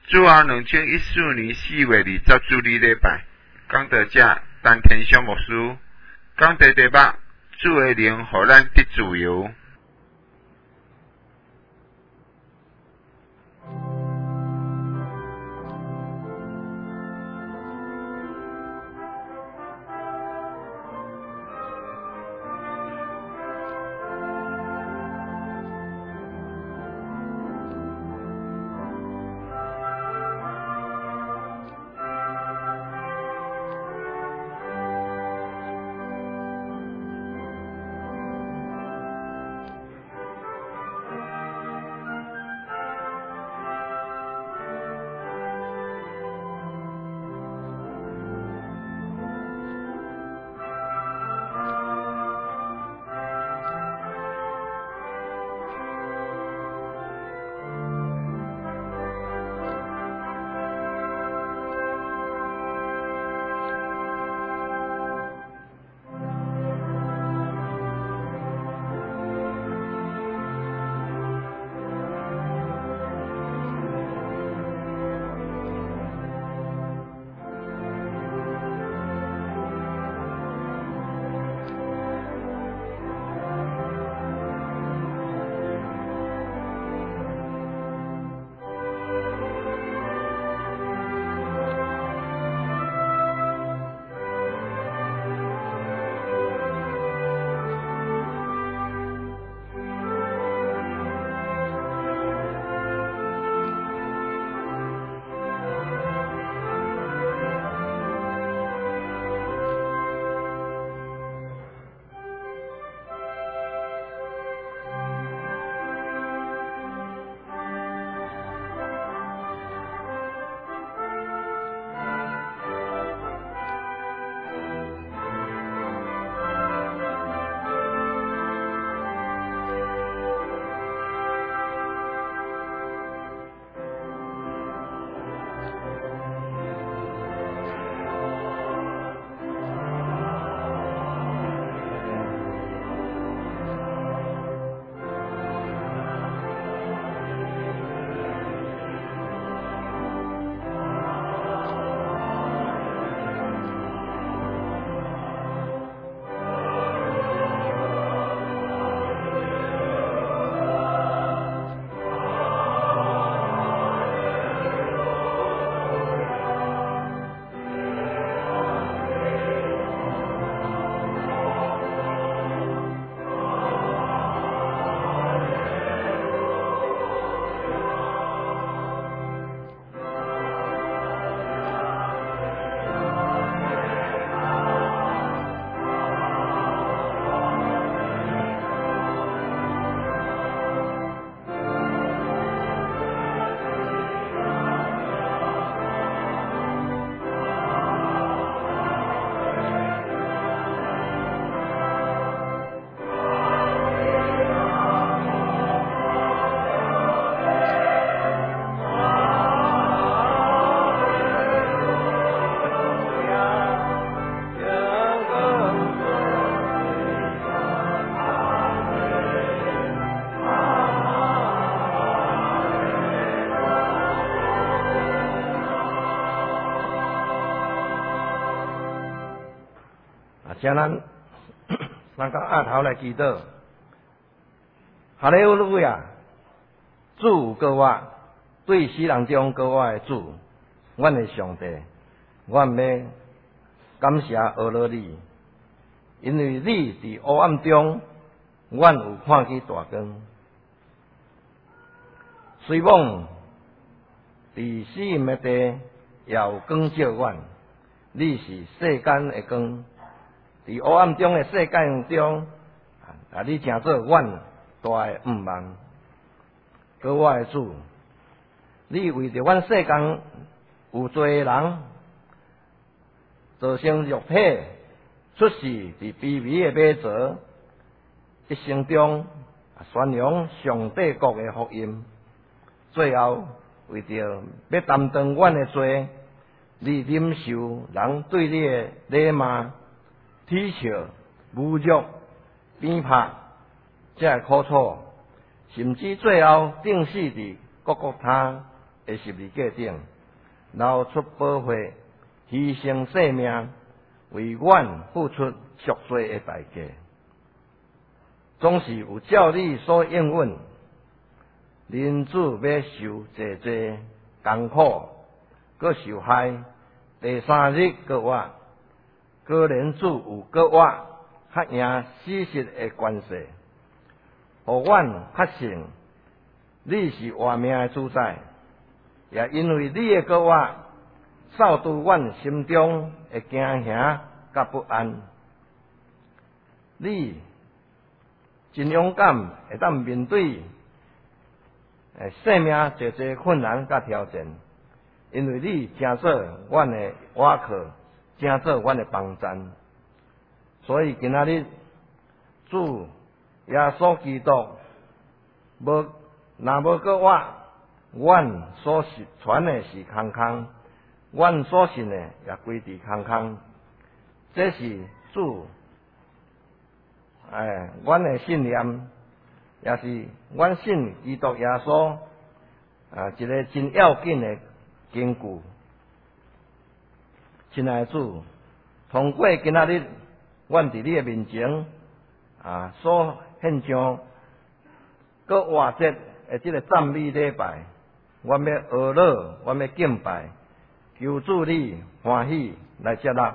主后2014年4月22日礼拜，讲到这陈天祥牧师讲到题目，主的灵予咱得自由。 请咱三甲额头来祈祷，哈利路亚！主有告我，对死人中告我的主，阮的上帝，阮要感谢阿罗你，因为你伫黑暗中，阮有看见大光。虽望伫死荫的地，也有光照阮。你是世间的光。伫黑暗中的世界中，你成做阮大的毋茫。搁我的主，你为着阮世间有侪人造成肉体，出世伫卑微的马槽，一生中宣扬上帝国的福音，最后为着要担当阮的罪，你忍受人对你的辱骂、讥笑、侮辱、鞭拍，这苦楚，甚至最后定死伫各他的十字架顶，流出宝血，牺牲性命，为阮付出赎罪的代价，总是有照你所应允。人子要受济济艰苦，搁受害，第三日搁活。个人主有搁活，较赢死实的关系，互阮确信你是活命的主宰，也因为你的搁活，扫除阮心中的惊吓甲不安。你真勇敢，会当面对生命侪侪困难甲挑战，因为你正做阮的倚靠，正做阮的帮站。所以今仔日主耶稣基督若无搁活，阮所传的是空空，阮所信的也归伫空空。这是主阮的信念，也是阮信基督耶稣一个真要紧的根据。亲爱的主，通过今仔日阮伫你的面前所献上搁活节的这个赞美礼拜，阮要学乐，阮要敬拜，求主你欢喜来接纳。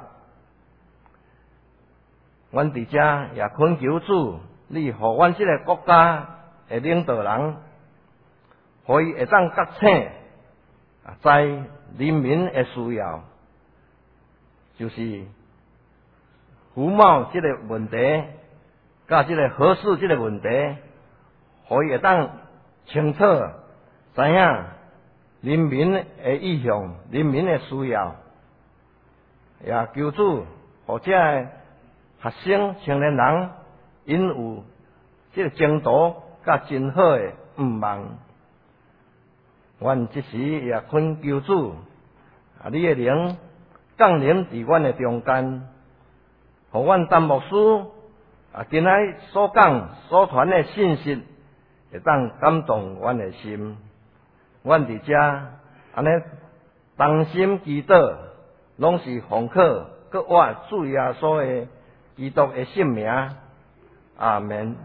阮伫遮也恳求主，你互阮这个国家的领导人，互伊会当觉醒，知人民的需要，就是服贸这个问题，甲这个核事这个问题，互伊会当清楚知影人民的意向、人民的需要，也求主互这个学生、青年人，因有这个前途甲真好的愿望。阮即时也恳求主，你的灵降临伫阮的中间，互阮陈牧师今仔所讲所传的信息，会当感动阮的心。阮伫遮安尼同心祈祷，拢是奉靠搁活主耶稣的基督的圣名，阿门。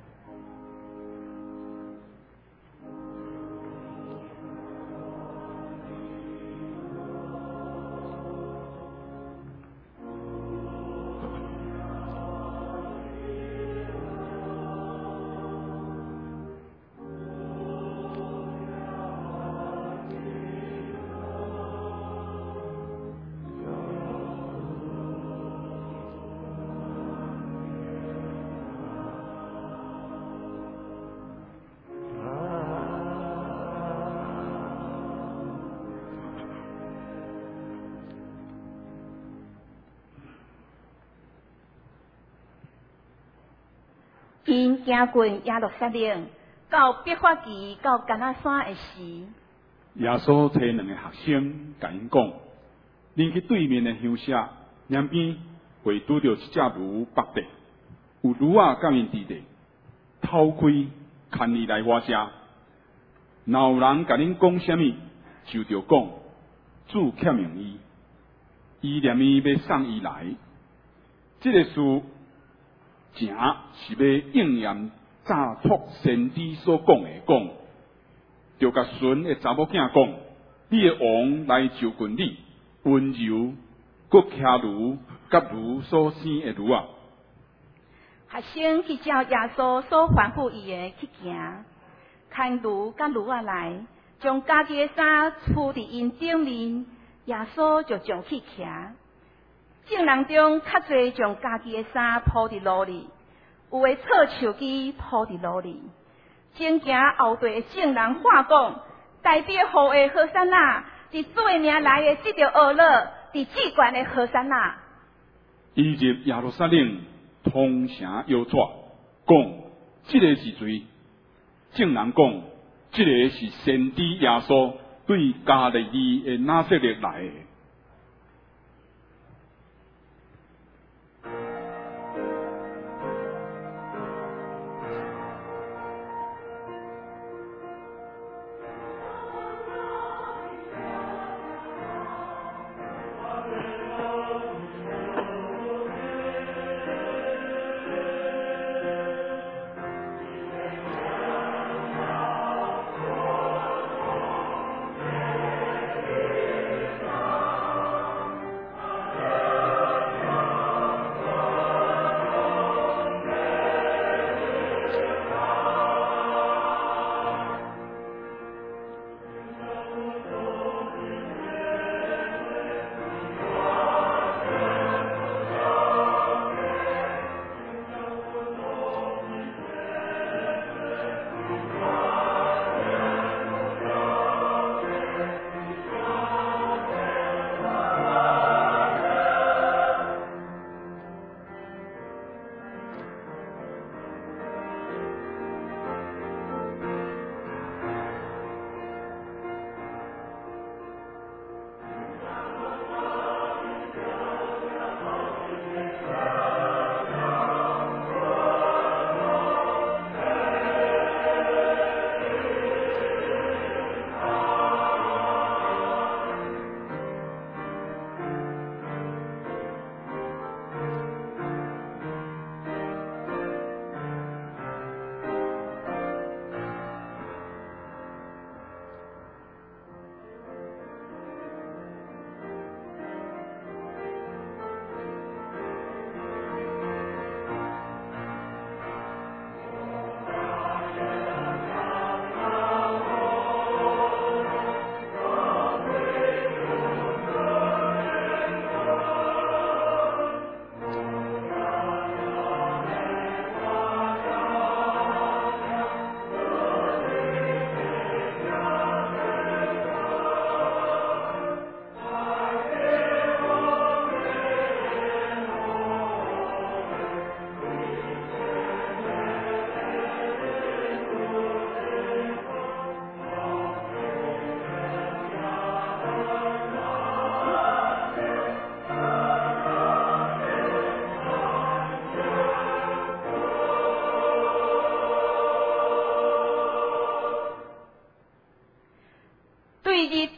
因行过耶路撒冷，到伯法奇到橄榄山的时， 耶稣找两个学生，甲因讲：，恁去对面的乡舍两边会拄到一只牛北地，有驴仔甲因伫地，偷开牵伊来我遮。若有人甲恁讲什么，就着讲主欠用伊，伊念伊要送伊来。这个事正是要应验早托先知所讲的，讲就甲孙的查某囝讲，你的王来就近你，温柔，搁骑驴，甲驴所生的驴啊。 学生去照耶稣所吩咐伊的去行，牵驴甲驴仔来，将家己的衫铺伫因顶面，耶稣就将去骑。众人中较侪将家己的衫铺伫路里，有的错手机铺伫路里。前行后队的众人喊讲，代表好的和散那，伫主的名来的，得着恶乐，伫至悬的和散那。 伊入耶路撒冷，通城摇拽，讲这个是谁？众人讲，这个是先知耶稣对加利利的拿撒勒来的。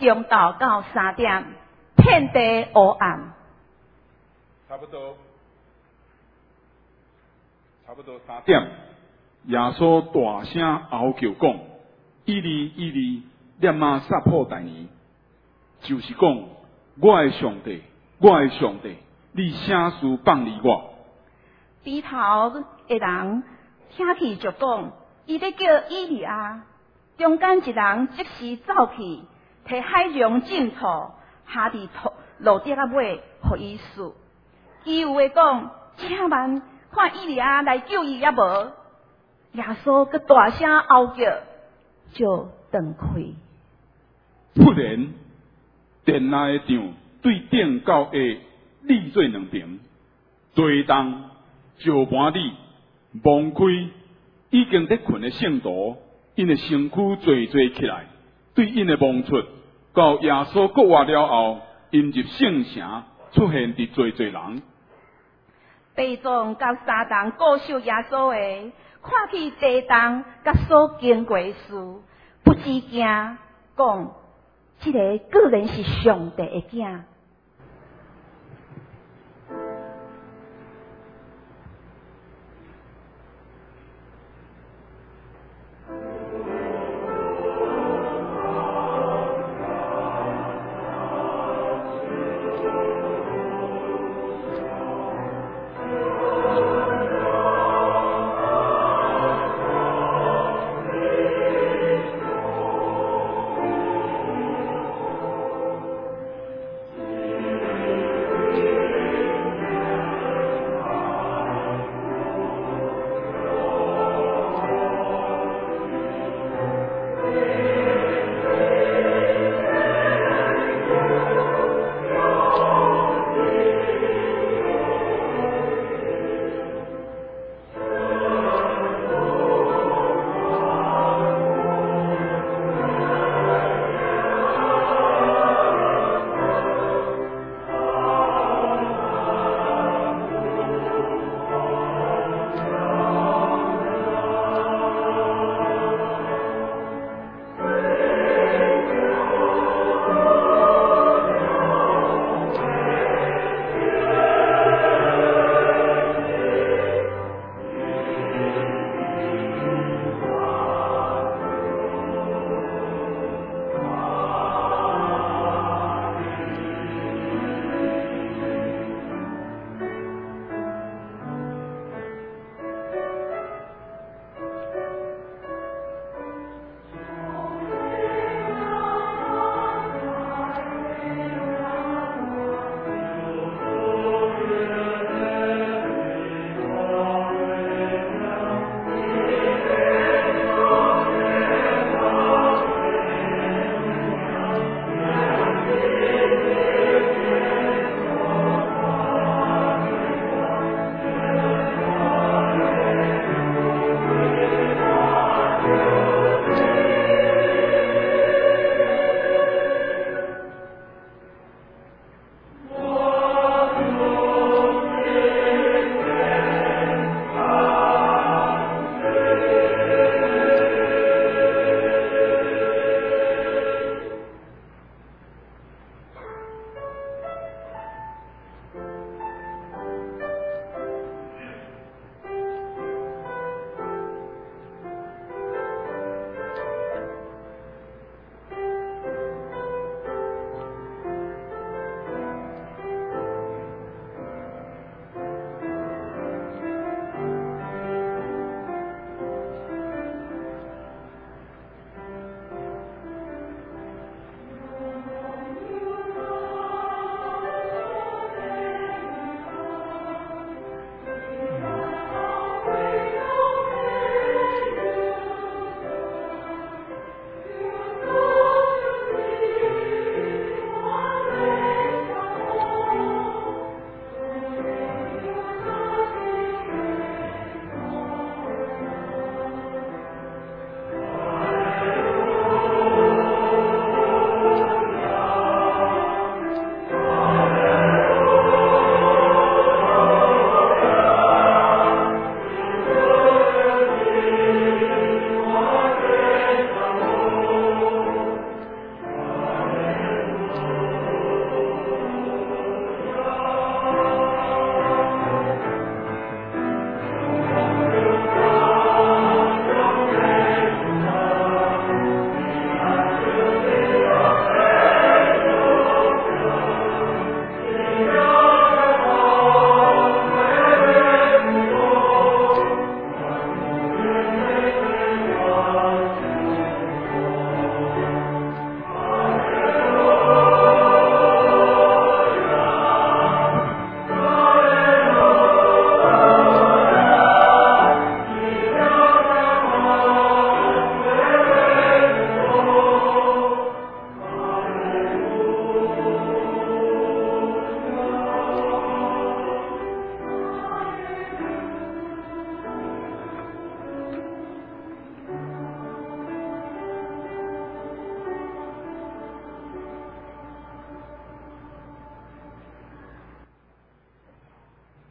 中昼到3點，遍地黑暗。 差不多3點，耶穌大聲嗷叫講：以利以利，念馬撒破大尼，就是講我的上帝，我的上帝，你啥事放離我？ 低頭的人聽去就講，伊咧叫以利亞。中間一人即時走去，摕海龍浸土下佇路底仔尾，互伊輸。其餘的講，請問看以利亞來救伊也無？耶穌佮大聲嗷叫，就斷開。 忽然，殿內的牆對頂到下裂做兩邊，地動石盤裡蒙開，已經在困的聖徒，因的身軀坐起來，對因的望出，到耶穌國話了後，因入聖城出現佇濟人。 地藏甲撒旦固守耶穌的，看去地動甲所經過的事，不知驚，講這個果然是上帝的囝。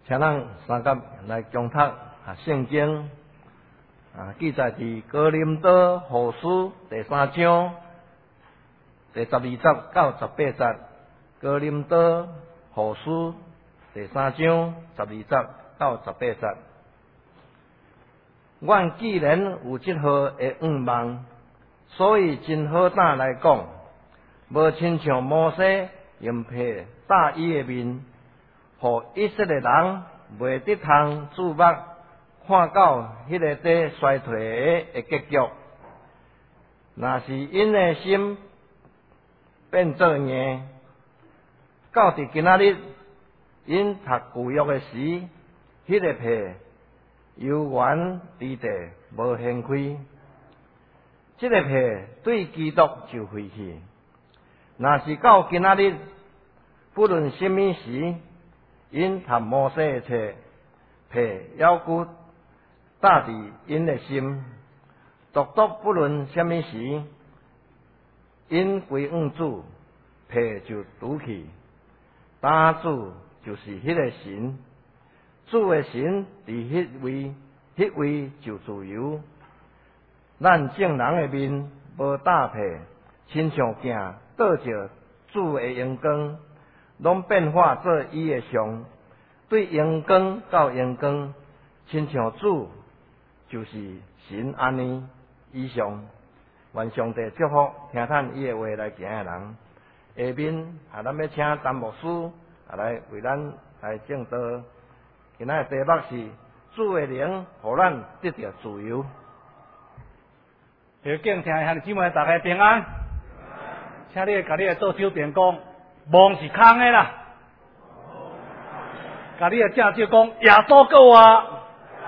请咱三甲来共读圣经记载伫哥林多后书第3章第12节到18节。哥林多后书第3章12节到18节。阮既然有即号的愿望，所以真好胆来讲，无亲像摩西用被打伊的面，互以色列人袂得通注目看到迄个在衰退的结局。若是因的心变做硬，到伫今仔日因读旧约的时，迄个被犹原伫地无掀开，即个被对基督就废去。若是到今仔日，不论什么时，因读摩西的册，被犹骨搭伫因的心，独不论什么时，因归向主，被就拄去。打主就是迄个神。主的神伫迄位就自由。咱正人的面无搭配，亲像镜倒着主的阳光，拢变化做伊的像，对阳光到阳光，亲像主就是神安尼。以上，愿上帝祝福听叹伊的话来行的人。下面咱要请陈牧师来为咱来正道。今仔题目是主的灵，互咱得到自由。 要敬听兄弟姊妹，大家平安。请你甲你的左手边讲，梦是空的啦。甲你的正手讲，耶稣救我。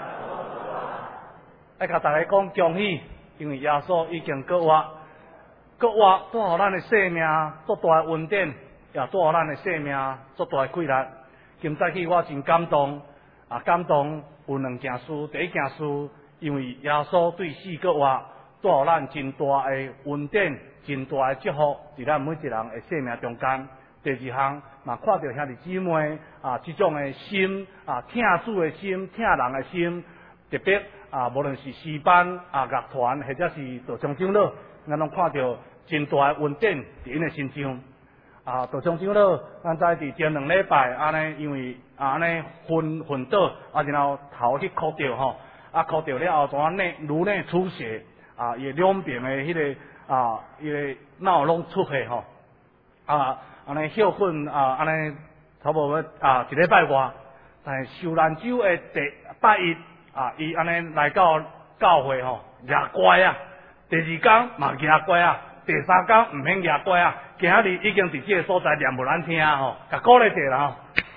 爱甲大家讲恭喜，因为耶稣已经救我，带互咱的生命足大的恩典，也带互咱的生命足大的快乐。今早起我真感动。感动有两件事，第一件事，因为耶稣对死救活，带予咱真大的恩典，真大的祝福，伫咱每一人的生命中间。第二项，嘛看到兄弟姊妹这种的心听主的心，听人的心，特别无论是诗班乐团，或者是道场长老，咱拢看到真大的恩典伫因的身上。道场长老，咱在伫前2礼拜安尼，因为安尼昏倒，然后头去磕着吼，磕着了后，怎颅内出血，伊两边的迄个伊个脑拢出血吼，安尼休困安尼差不多1礼拜外，但是受难周的第拜一伊安尼来到教会吼，牙乖第2天嘛牙乖第3天唔免牙乖今仔日已经伫这个所在念无咱听吼，甲鼓励者啦吼。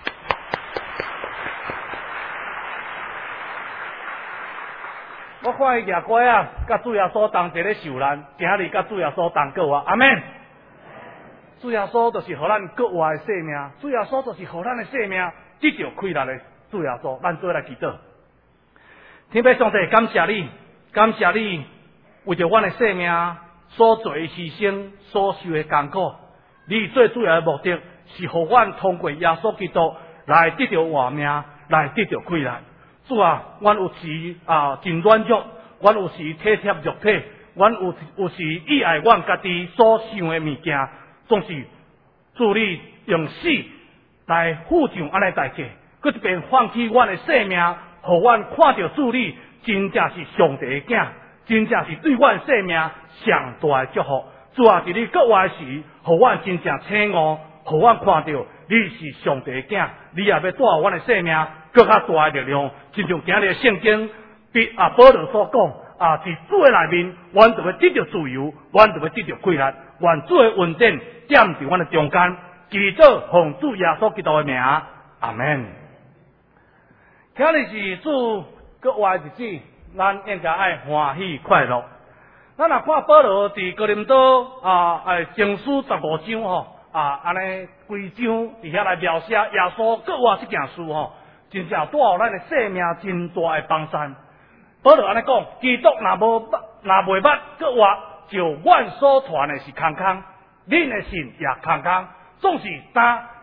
我看伊牙乖甲主耶稣同齐咧受难，今仔日甲主耶稣同过阿们。主耶稣就是互咱国外的生命，主耶稣就是互咱的生命得到快乐的主耶稣，咱做来祈祷。天父上帝，感谢你，感谢你为着阮的生命所做的牺牲，所受的艰苦，你最主要的目的是互阮通过耶稣基督来得到活命，来得到快乐。主啊，阮有时真软弱，阮有时体贴肉体，阮有时以爱阮家己所想的物件，总是主你用死来付上安尼代价，搁一边放弃阮的生命，互阮看到主你真正是上帝的囝，真正是对阮生命上大的祝福。主啊，伫你国外时，互阮真正醒悟，互阮看到你是上帝的囝，你也要带阮的生命更较大的力量。亲像今日的圣经保罗所讲伫主的内面，阮就要得到自由，阮就要得到快乐，愿主的恩典点伫阮的中间。祈祷奉主耶稣基督的名，阿门。今日是主国外日子，咱应该爱欢喜快乐。咱若看保罗伫哥林多前书15章吼，安尼规章伫遐来描写耶稣国外这件事吼，真正带予咱的生命真大的帮助。保罗安尼讲，基督若袂捌国外，就阮所传的是空空，恁的信也空空，总是担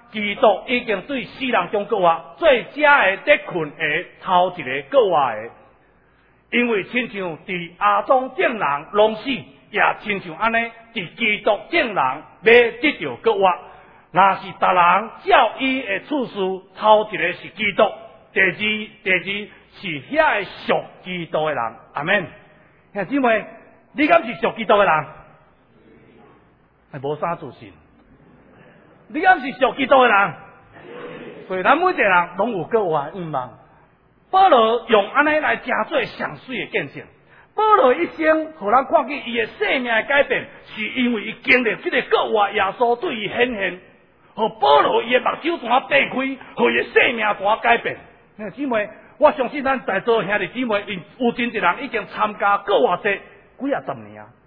基督已经对世人中国话最佳的得困的头一个国话的，因为亲像伫亚当众人拢死，也亲像安尼伫基督众人要得到国话。若是逐人照伊的次序，头一个是基督，第二是遐个属基督的人。阿们。兄姊妹，你敢是属基督的人？系无啥自信。你敢是属基督的人？所以咱每一个人拢有各有的愿望。保罗用安尼来加做上水的见证。保罗一生，互咱看见伊的生命的改变，是因为伊经历这个国话耶稣对伊显现，互保罗伊的目睭怎打开，互伊的生命怎改变。兄姊妹，我相信咱在座兄弟姊妹，有真一人已经参加国话节几啊十年啊。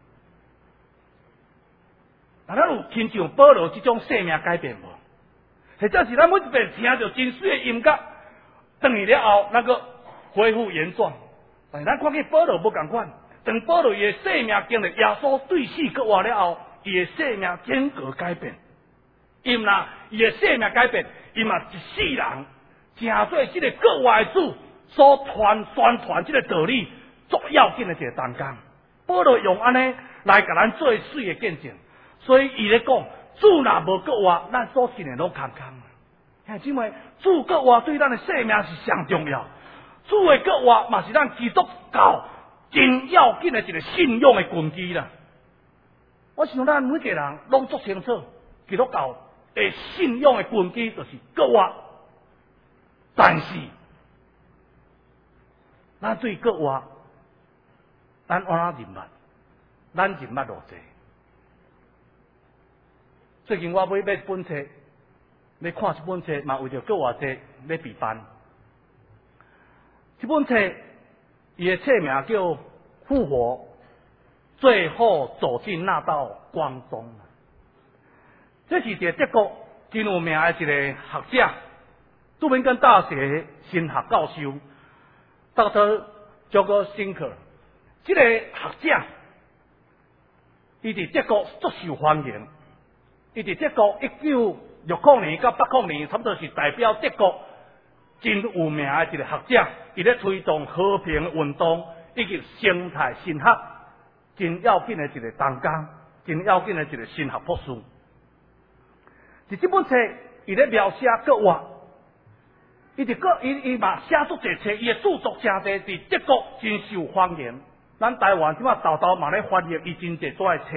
咱有亲像保罗这种生命改变无？或者是咱每一遍听到真水的音乐，转去了后，那个恢复原状。但是咱看见保罗无共款，当保罗伊的生命经历耶稣对死国话了后，伊的生命整个改变。因啦，伊的生命改变，伊嘛一世人正做这个国话的主所宣传这个道理，足要紧的一个当工。保罗用安尼来甲咱做水的见证。所以伊咧讲，主若无国话，咱所信的拢空空。兄姊妹，主国话对咱的生命是上重要。主的国话嘛是咱基督教真要紧的一个信仰的根基啦。我想咱每一个人拢足清楚，基督教的信仰的根基就是国话。但是，咱对国话，咱安怎认捌？咱认捌偌济。最近我买一本册，要看这本册，嘛为着国话节要备班。这本册伊的册名叫《复活》，最后走进那道光中。这是一个德国真有名的一个学者，杜宾根大学神学教授 Dr. Georg Sinclair。这个学者，伊伫德国足受欢迎。伊伫德国1960年到80年，差不多是代表德国真有名的一个学者，伊咧推动和平运动以及生态神学，真要紧的一个当工，真要紧的一个神学博士。伫这本册，伊咧描写国话，伊嘛写出这册，伊的著作真多，伫德国真受欢迎。咱台湾即马豆嘛咧翻译伊真侪多的册。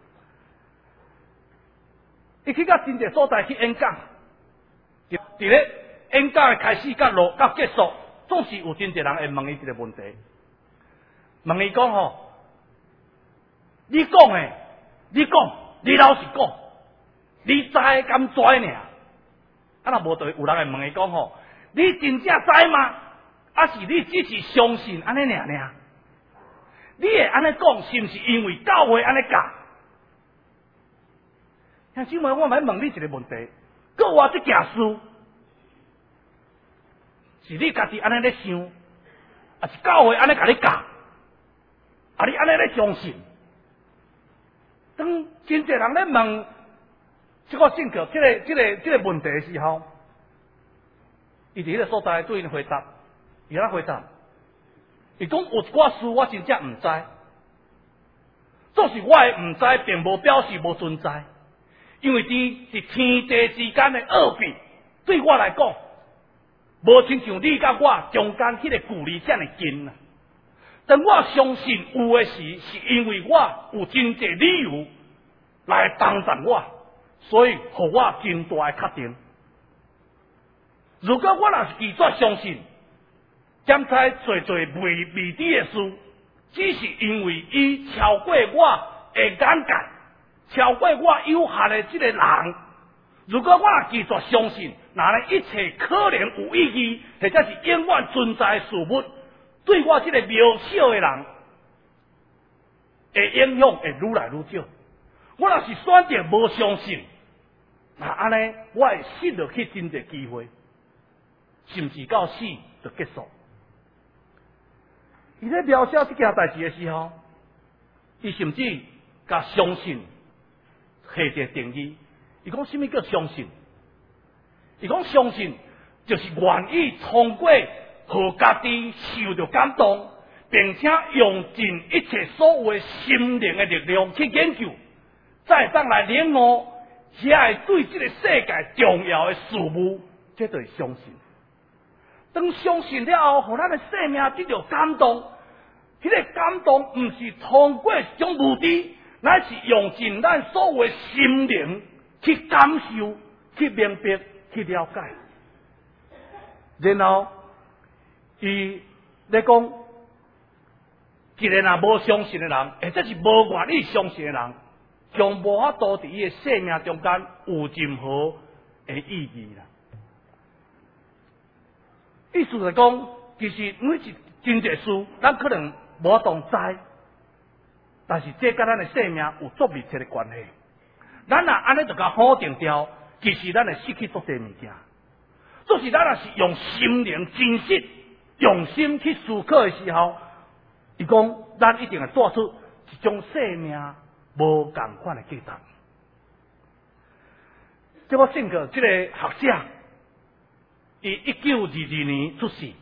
伊去到真侪所在去演讲，伫咧演讲的开始甲结束，总是有真侪人会问伊一个问题，问伊讲吼，你讲诶，你老实讲，你知敢知呢？啊，若无就有人会问伊讲吼，你真正知吗？啊，是你只是相信安尼尔？你会安尼讲，是毋是因为教会安尼教？兄姊妹，我来问你一个问题：国话这件事，是你家己安尼咧想，还是教会安尼甲你教？啊，你安尼咧相信？当真侪人咧问这个信教这个问题的时候，伊伫迄个所在对因回答，伊安回答，伊讲有一寡事我真正唔知，就是我的唔知，并无表示无存在。因为是天地之间的奥秘，对我来讲，无亲像你甲我中间迄个距离遮尔近啊。但我相信有的是因为我有真侪理由来帮助我，所以互我真大的确定。如果我若是拒绝相信，检查侪未知的事，只是因为伊超过我的眼界。超过我有限的这个人，如果我拒绝相信，那呢一切可能有意义，或者是永远存在的事物，对我这个渺小的人，会影响会愈来愈少。我若是选择无相信，那安尼我会失落去真侪机会，甚至到死就结束。伊咧描写这件代志的时候，伊甚至甲相信。下一个定义，伊讲什么叫相信？ 伊讲相信就是愿意通过互家己受到感动，并且用尽一切所有的心灵的力量去研究，再当来领悟遐对这个世界重要的事物，这就是相信。当相信了后，互咱的生命得到感动，迄个感动毋是通过一种目的，乃是用尽咱所有的心灵去感受、去明白、去了解。然后，伊咧讲，一个若无相信的人，或者是无愿意相信的人，将无法度伫伊的生命中间有任何的意义啦。意思就是讲，其实每一真侪事，咱可能无法度知，但是这甲咱的生命有足密切的关系。咱若安尼就甲否定掉，其实咱会失去足侪物件。就是咱若是用心灵真实、用心去思考的时候，伊讲咱一定会带出一种生命无共款的价值。这我信过这个学者，伊1922年出世，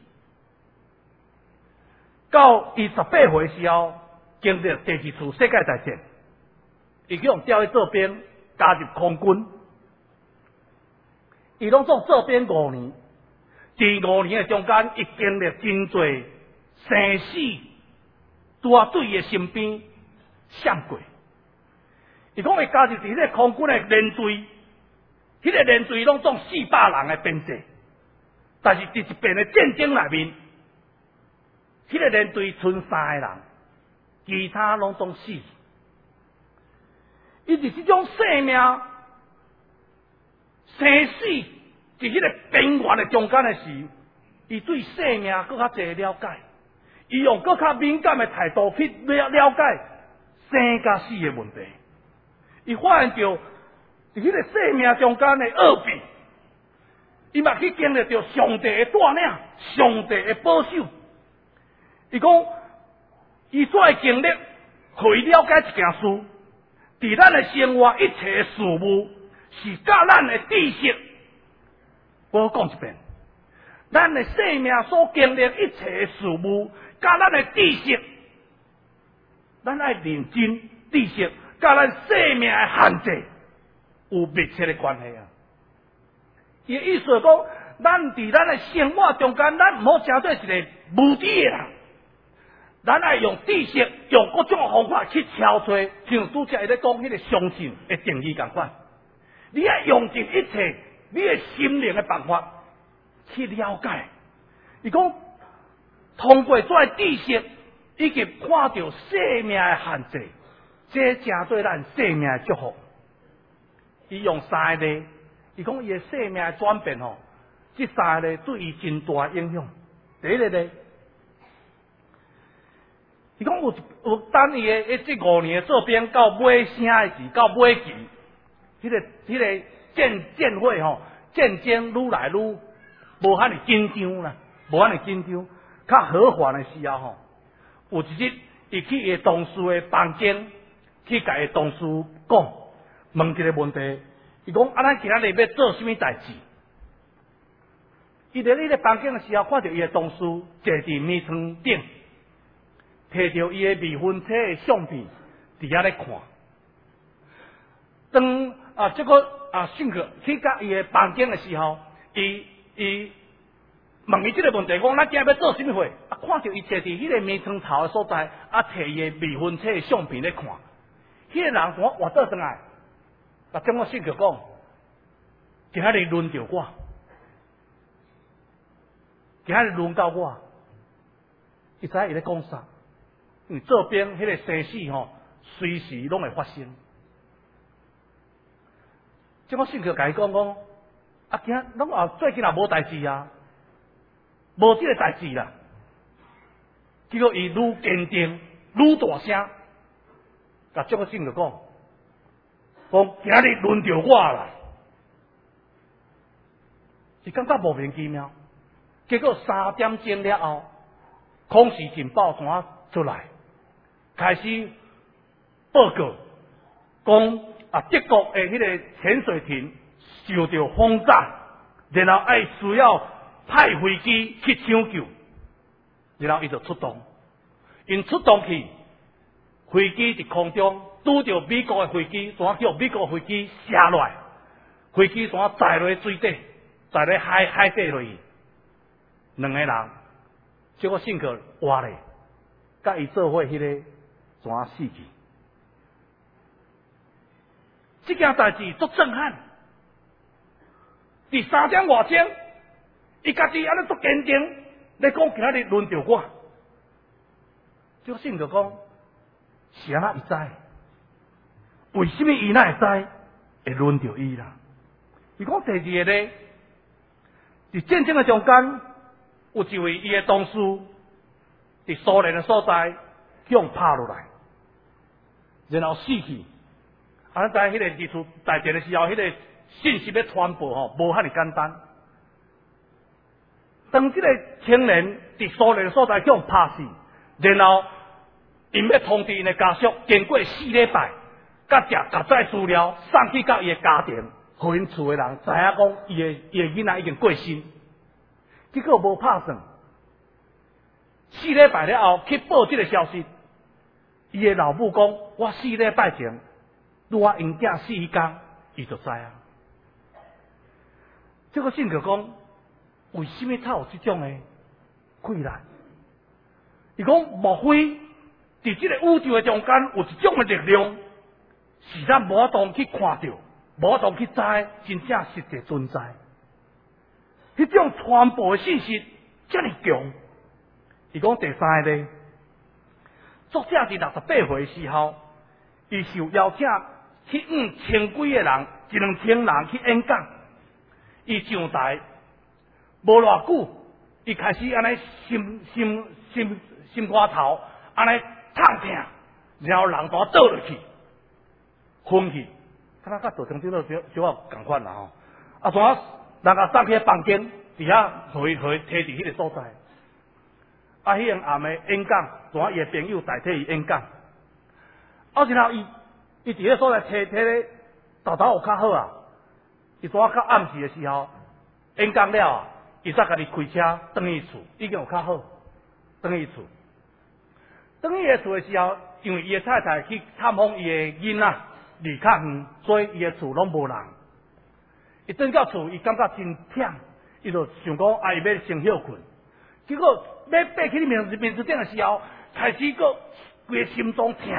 到伊18岁的时候，经历第二次世界大战，伊去用调去做兵，加入空军。伊拢总做兵5年，第5年的中间，伊经历真侪生死，拄啊对伊的身边闪过。伊讲伊加入伫迄个空军的连队，迄个连队拢总400人的编制，但是伫一边的战争内面，迄个连队剩3个人，其他拢总死。伊伫即种生命生死伫迄个边缘的中间的时，伊对生命更较侪了解，伊用更较敏感的态度去了解生甲死的问题。伊发现到伫迄个生命中间的奥秘，伊嘛去经历到上帝的带领、上帝的保守。伊讲，伊所的经历，互伊了解一件事，伫咱的生活一切的事物，是甲咱的知识。我讲一遍，咱的生命所经历一切的事物，甲咱的知识，咱爱认真知识，甲咱生命的限制有密切的关系啊。伊意思讲，咱伫咱的生活中间，咱唔好成做一个无知的人，咱爱用知识，用各种方法去挑出，像拄则伊咧讲迄个相信的定义共款。你爱用尽一切你的心灵的办法去了解。伊讲，通过这知识，以及看到生命的限制，这正对咱生命的祝福。伊用3个例，伊讲伊的生命的转变吼，这3个例对伊真大影响。第一个例，伊讲有等伊的这5年的做兵到尾声的时，到尾期，迄个战火吼，战争愈来愈无遐尼紧张啦，无遐尼紧张，较和缓的时候吼，有一日伊去伊的同事的房间，去甲伊同事讲，问一个问题，伊讲啊，咱今仔日要做什么代志？伊伫你的房间的时候，看到伊的同事坐伫面床顶，摕着伊的未婚妻的相片，伫遐咧看。当这个信客去到伊的房间的时候，伊问伊这个问题，讲咱今日要做什么货？看到伊坐伫迄个面床头的所在，摕伊的未婚妻的相片咧看。迄个人讲活倒转来，将我信客讲，今仔日轮到我，今仔日轮到我。伊知伊咧讲啥？因为这边迄个生死吼，随时拢会发生。即我信客甲伊讲，今仔拢最近也无代志啊，无即个代志啦。结果伊愈坚定，愈大声，甲即个信客讲，今仔日轮到我啦。是感觉莫名其妙。结果3点钟了后，空袭情报单出来，开始报告讲德国的迄个潜水艇受到轰炸， 然后爱需要派飞机去抢救，然后伊就出动，因出动去，飞机伫空中拄着美国的飞机，怎叫美国飞机射落来，飞机怎载落水底，载落海底落去，两个人，结果幸可活咧，甲伊做伙迄个怎死去？这件代志足震撼。第3点外钟，伊家己安尼足坚定，你讲今日轮到我，就信就讲，是安那伊知？为什么伊那会知？会轮到伊啦？伊讲第二个咧，伫战争的中间，有一位伊的同事，伫苏联的所在向拍落来，然后死去。啊，在迄个日出大战的时候，迄个信息要传播吼，无遐尼简单。当这个青年伫苏联所在向拍死，然后因要通知因的家属，经过4礼拜，甲载资料送去到伊的家庭，互因厝的人知影讲伊的囡仔已经过身，结果无拍算。4礼拜了后去报这个消息，伊的老母讲：我4礼拜前。拄啊，因囝死迄天，伊就知啊。这个信就讲，为什么他有这种的困难？伊讲，莫非伫这个宇宙的中间有一种的力量，是咱无法度去看到，无法度去知，真正实际存在。迄种传播的信息这么强。伊讲第3个咧，作者伫68岁的时候，伊受邀请。去千几个人，1000人去演讲，伊上台无偌久，伊开始安尼心肝头，安尼痛痛，然后人都倒落去，昏去，敢若甲做成这个小啊共款啦吼。啊，怎啊人家送去房间，底下互伊摕伫迄个所在。啊，迄个暗暝演讲，怎啊伊的朋友代替伊演讲，啊，然后伊伫迄所在摕咧，头有较好啊。伊拄啊较暗时的时候，演讲了啊，伊才家己开车转去厝，已经有较好，转去厝。转去厝的时候，因为伊的太太去探访伊的囡仔，离较远，所以伊的厝拢无人。伊转到厝，伊感觉真忝，伊就想讲啊，伊要先休困。结果要爬去面子顶的时候，开始个规个心脏痛。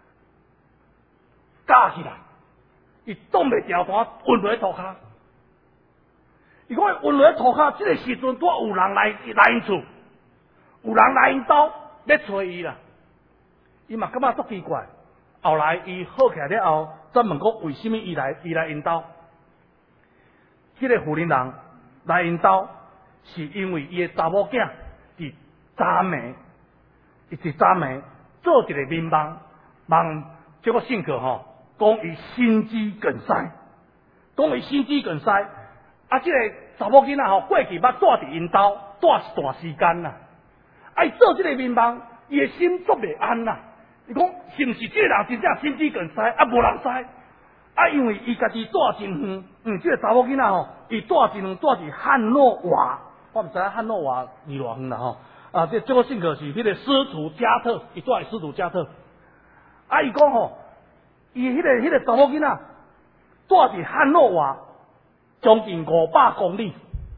架起来，伊挡袂牢，单晕落去涂骹。伊讲晕落去涂骹，这个时阵拄有人来因厝，有人来因兜要找伊啦。伊嘛感觉足奇怪。后来伊好起来了后，再问讲为什么伊来因兜？迄个妇人人来因兜，是因为伊的查某囝伫昨暝，伊伫昨暝做一个面梦这个信客吼。讲伊心肌梗塞，讲伊心肌梗塞，啊，这个查某囡仔吼，过去捌住伫因兜住一段时间啦。啊，伊做这个面梦，伊的心足袂安啦。伊讲是毋是这个人真正心肌梗塞？啊，无人知。啊，因为伊家己住真远，这个查某囡仔吼，伊住真远，住伫汉诺瓦，我毋知影汉诺瓦离偌远啦吼。啊，这个信客是迄个斯图加特，伊住伫斯图加特。啊，伊讲吼。伊迄个查某囡仔住伫汉诺瓦，将近500公里，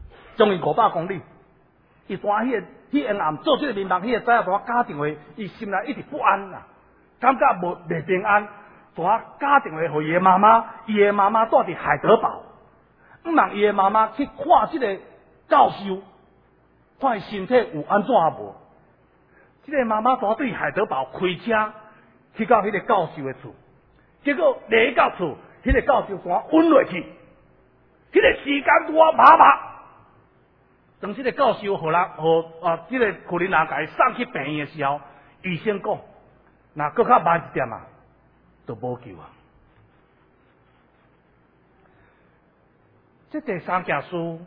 伊带迄暗做这个面梦，迄个仔仔打电话，伊心内一直不安啦，感觉袂平安，打电话互伊的妈妈，伊的妈妈住伫海德堡，问伊的妈妈去看这个教授，看伊身体有安怎无？这个妈妈对海德堡开车去到迄个教授的厝。结果来到厝，迄个教授山晕落去，迄个时间拄啊麻麻。当这个教授这个可能人甲伊送去病院的时候，医生讲，若搁较慢一点啊，就无救啊。这第3件事，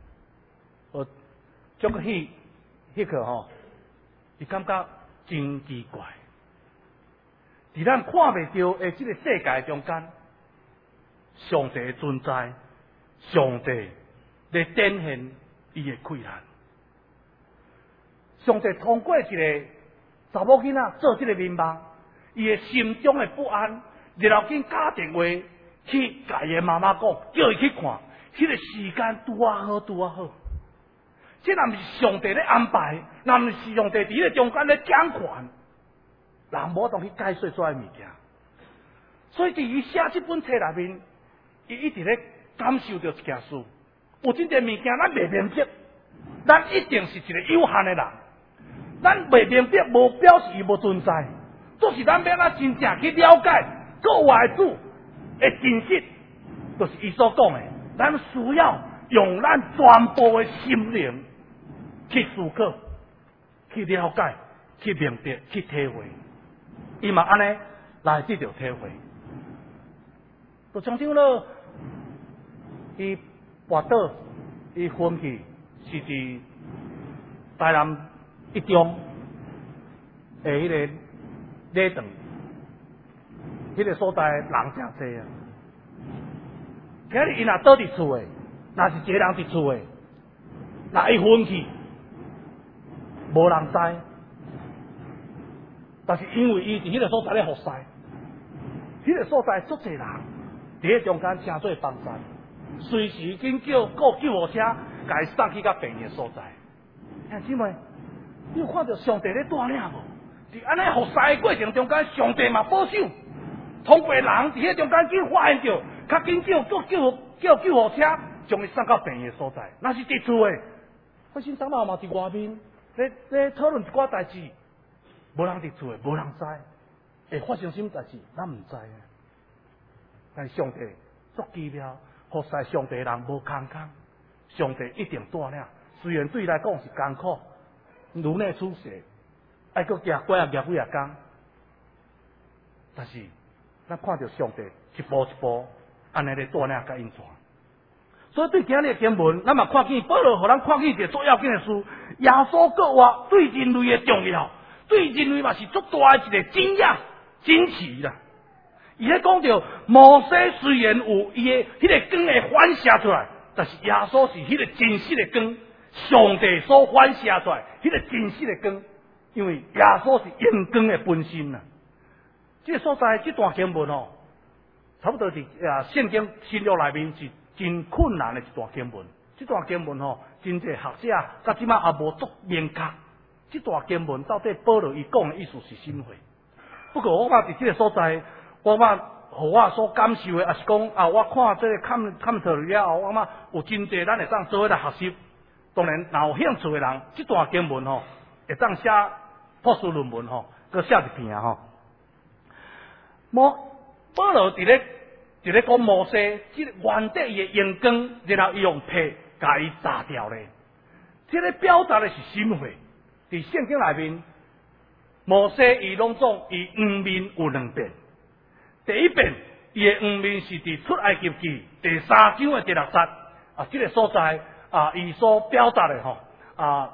这个迄个吼，伊感觉真奇怪。伫咱看袂到的这个世界中间，上帝存在，上帝来展现伊的困难。上帝通过一个查某囡仔做这个面貌，伊的心中的不安，然后紧打电话去甲伊的妈妈讲，叫伊去看，迄个时间拄啊好，拄啊好。这若毋是上帝咧安排，若毋是上帝伫迄个中间咧掌权，人无当去解说所有物件。所以伫伊写这本册内面，伊一直咧感受到一件事：有真侪物件咱袂明白，咱一定是一个有限的人。咱袂明白，无表示伊无存在，就是咱要咱真正去了解国外主的真实，就是伊所讲的，咱需要用咱全部的心灵去思考、去了解、去明白、去体会。伊嘛安尼来得到体会。就像长老，伊跋倒，伊昏去，是伫台南一中的迄个礼堂，迄个所在人真济啊。今日伊若倒伫厝诶，若是一个人伫厝诶，若伊昏去，无人知。但是因为伊伫迄个所在咧服侍，迄个所在足侪人伫迄中间请做帮山，随时紧叫救护车，甲伊送去到病院所在。兄姊妹，你有看到上帝咧带领无？伫安尼服侍的过程中间，上帝嘛保守，通过人伫迄中间紧发现到，较紧叫救护车，将伊送到病院所在。若是伫厝诶，发生长老嘛伫外面，咧讨论一寡代志，无人伫厝诶，无人知，会发生什么代志，咱毋知啊。但上帝足奇妙，服侍上帝的人无空空，上帝一定带领。虽然对伊来讲是艰苦，如内处世，爱搁行几啊几啊工，但是咱看到上帝一步一步安尼咧带领甲引传。所以对今日的经文，咱嘛看见保罗，互咱看见一个最要紧的事：耶稣国话对人类的重要，对人类嘛是足大的一个惊讶、惊奇啦。伊咧讲到摩西虽然有伊的迄个光会反射出来，但是耶稣是迄个真实的光，上帝所反射出来迄个真实的光，因为耶稣是阳光的本身啦。这个所在这段经文哦，差不多是圣经新约内面是真困难的一段经文。这段经文哦，真侪学者到即马也无足明确，这段经文到底保罗伊讲的意思是甚么？不过我嘛伫这个所在。我嘛，互我所感受的，也是讲啊，我看这个看透了后，我嘛有真侪咱会当做伙来学习。当然，若有兴趣的人，这段经文吼，会当写博士论文吼，搁写一篇啊吼。保罗伫咧讲摩西，即个原底伊的阳光，然后伊用皮甲伊炸掉咧。这个表达的是什么？伫圣经内面，摩西伊拢总伊黄面有两遍。第一遍，伊的黄面是伫出埃及记第3章的第6节啊，这个所在啊，伊所表达的吼啊，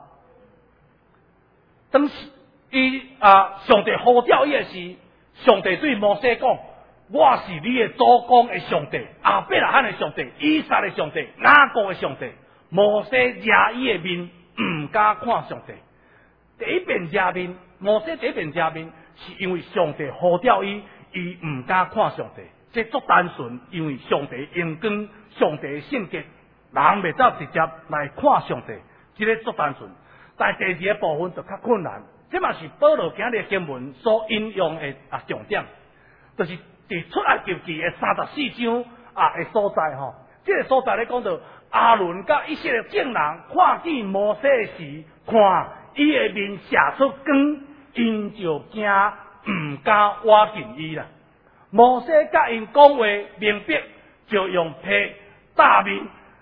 当时伊上帝呼召伊的时，上帝对摩西讲：“我是你的祖公的上帝，亚伯拉罕的上帝，以撒的上帝，雅各的上帝。”摩西遮伊的面，唔敢看上帝。第一遍遮面，摩西第一遍遮面，是因为上帝呼召伊。伊唔敢看上帝，这足单纯，因为上帝阳光，上帝的性格，人袂走直接来看上帝，这个足单纯。但第二个部分就较困难，这嘛是保罗今日经文所引用的重点，就是伫出埃及记的34章的所在吼，这个所在咧讲到阿伦甲一些的众人看见摩西时，看伊的面射出光，因就惊。唔敢挖近伊啦。摩西甲因讲话明白，就用皮大面。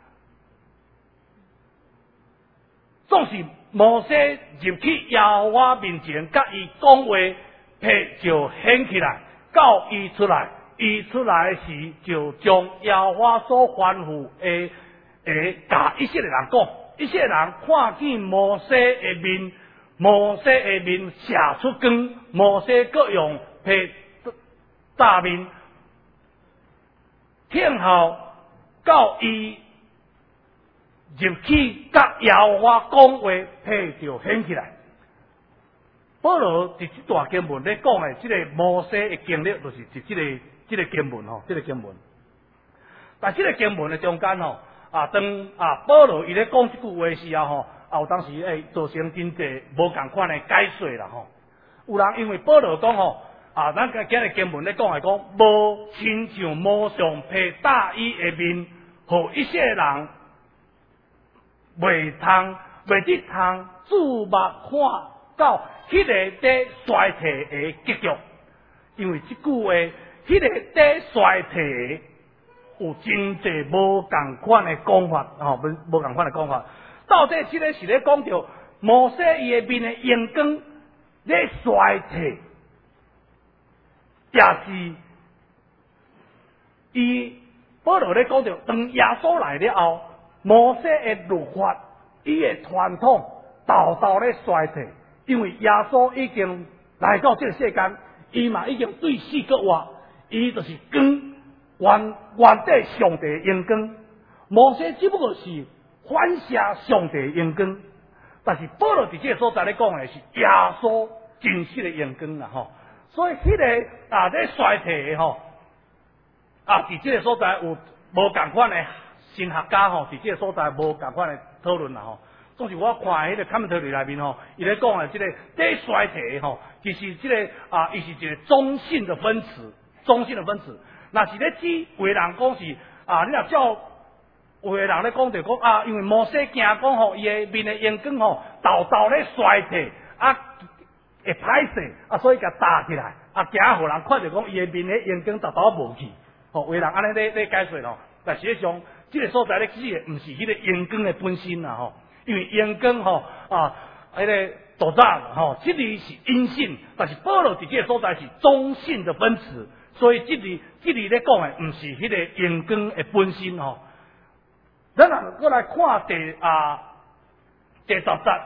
总是摩西入去耶和华面前，甲伊讲话，皮就掀起来，到伊出来。伊出来时，就将耶和华所吩咐甲一些人讲，一些人看见摩西的面。摩西的面射出光，摩西各用皮大面，听候到伊入去甲耶和华讲话，配就显起来。保罗伫这段经文咧讲的，这个摩西的经历，就是这个经文吼，这个经文。但这个经文的中间吼，当保罗伊咧讲这句话时候吼，有当时造成真侪无共款的解说啦吼。有人因为保罗讲吼，咱今日经文咧讲讲，无亲像魔上披大衣的面，互一些人袂得通注目看到迄个在衰退的结局。因为这句话，迄个在衰退有真侪无共款的讲法，无共款的讲法。到底这个是咧讲到摩西伊的面的阳光咧衰退，也是伊保罗咧讲到，当耶稣来了后，摩西的律法，伊的传统豆豆咧衰退，因为耶稣已经来到这个世间，伊嘛已经对死个活，伊就是光原底上帝的阳光。摩西只不过是反射上帝的阳光，但是保罗伫这个所在咧讲的是耶稣真实的阳光啦吼。所以迄个咧衰退的吼，伫这个所在有无共款的神学家吼，伫这个所在无共款的讨论啦吼。总是我看迄个 commentary 内面吼，伊咧讲的这个在衰退吼，其实这个伊是一个中性的分词，中性的分词。那是咧指有的人讲是你若照有的人咧讲就讲因为摩西惊讲吼，伊的面的阳光吼，豆豆咧衰退会歹势所以甲搭起来惊互人看着讲伊的面的阳光豆豆无去吼，有的人安尼咧解说咯。但实际上，这个所在咧指的毋是迄个阳光的本身啦吼，因为阳光吼迄个道早吼，这里是阴性，但是保罗伫这个所在是中性的分词，所以这里咧讲的毋是迄个阳光的本身吼。咱过来看第10节，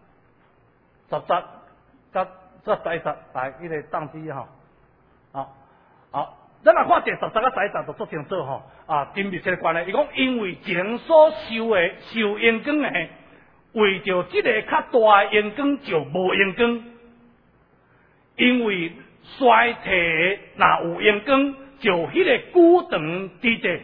这11节来迄个当机吼，好，咱来看第10节甲11节就足清楚吼，紧密这个关系。伊讲因为前所受阳光的，为着这个较大的阳光就无阳光，因为衰退若有阳光，就迄个久长之地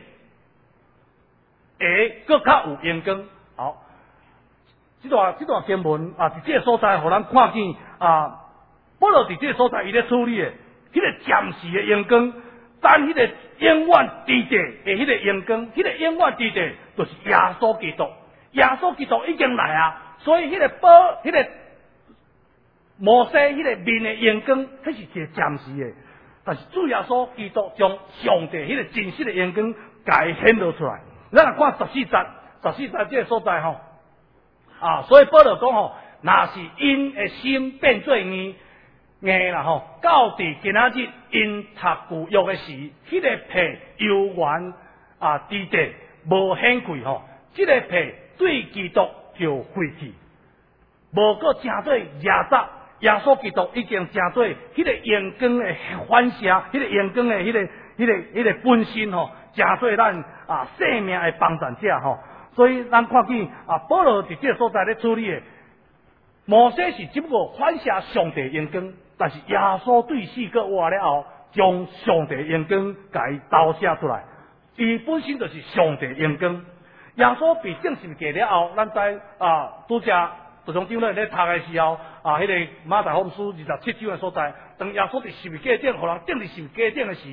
会更较有阳光。好，这段经文伫这个所在，互咱看见保罗伫这个所在，伊咧处理的迄个暂时的阳光，但迄个永远之地的迄个阳光，迄个永远之地就是耶稣基督。耶稣基督已经来所以迄个摩西迄个面的阳光，迄是一个暂时的。但是主耶稣基督将上帝迄个真实的阳光，甲伊显露出来。咱来看14节这个所在吼，所以保罗讲吼，若是因的心变做硬啦吼，到伫今仔日因读旧约的时，迄个皮犹原之地无显贵吼，这个皮对基督就废去，无个成做耶稣基督已经成做迄个阳光的反射，迄个阳光的迄个本身吼，成做咱生命的帮助者吼。所以咱看见保罗伫这个所在咧处理的，摩西是只不过反射上帝阳光，但是耶稣对死个活了后，将上帝阳光甲伊投射出来，伊本身就是上帝阳光。耶稣被正式过了后，咱知拄则弟兄姊妹咧读的时候迄个马太福音书27章的所在，当耶稣伫十字架顶，互人钉伫十字架顶的时，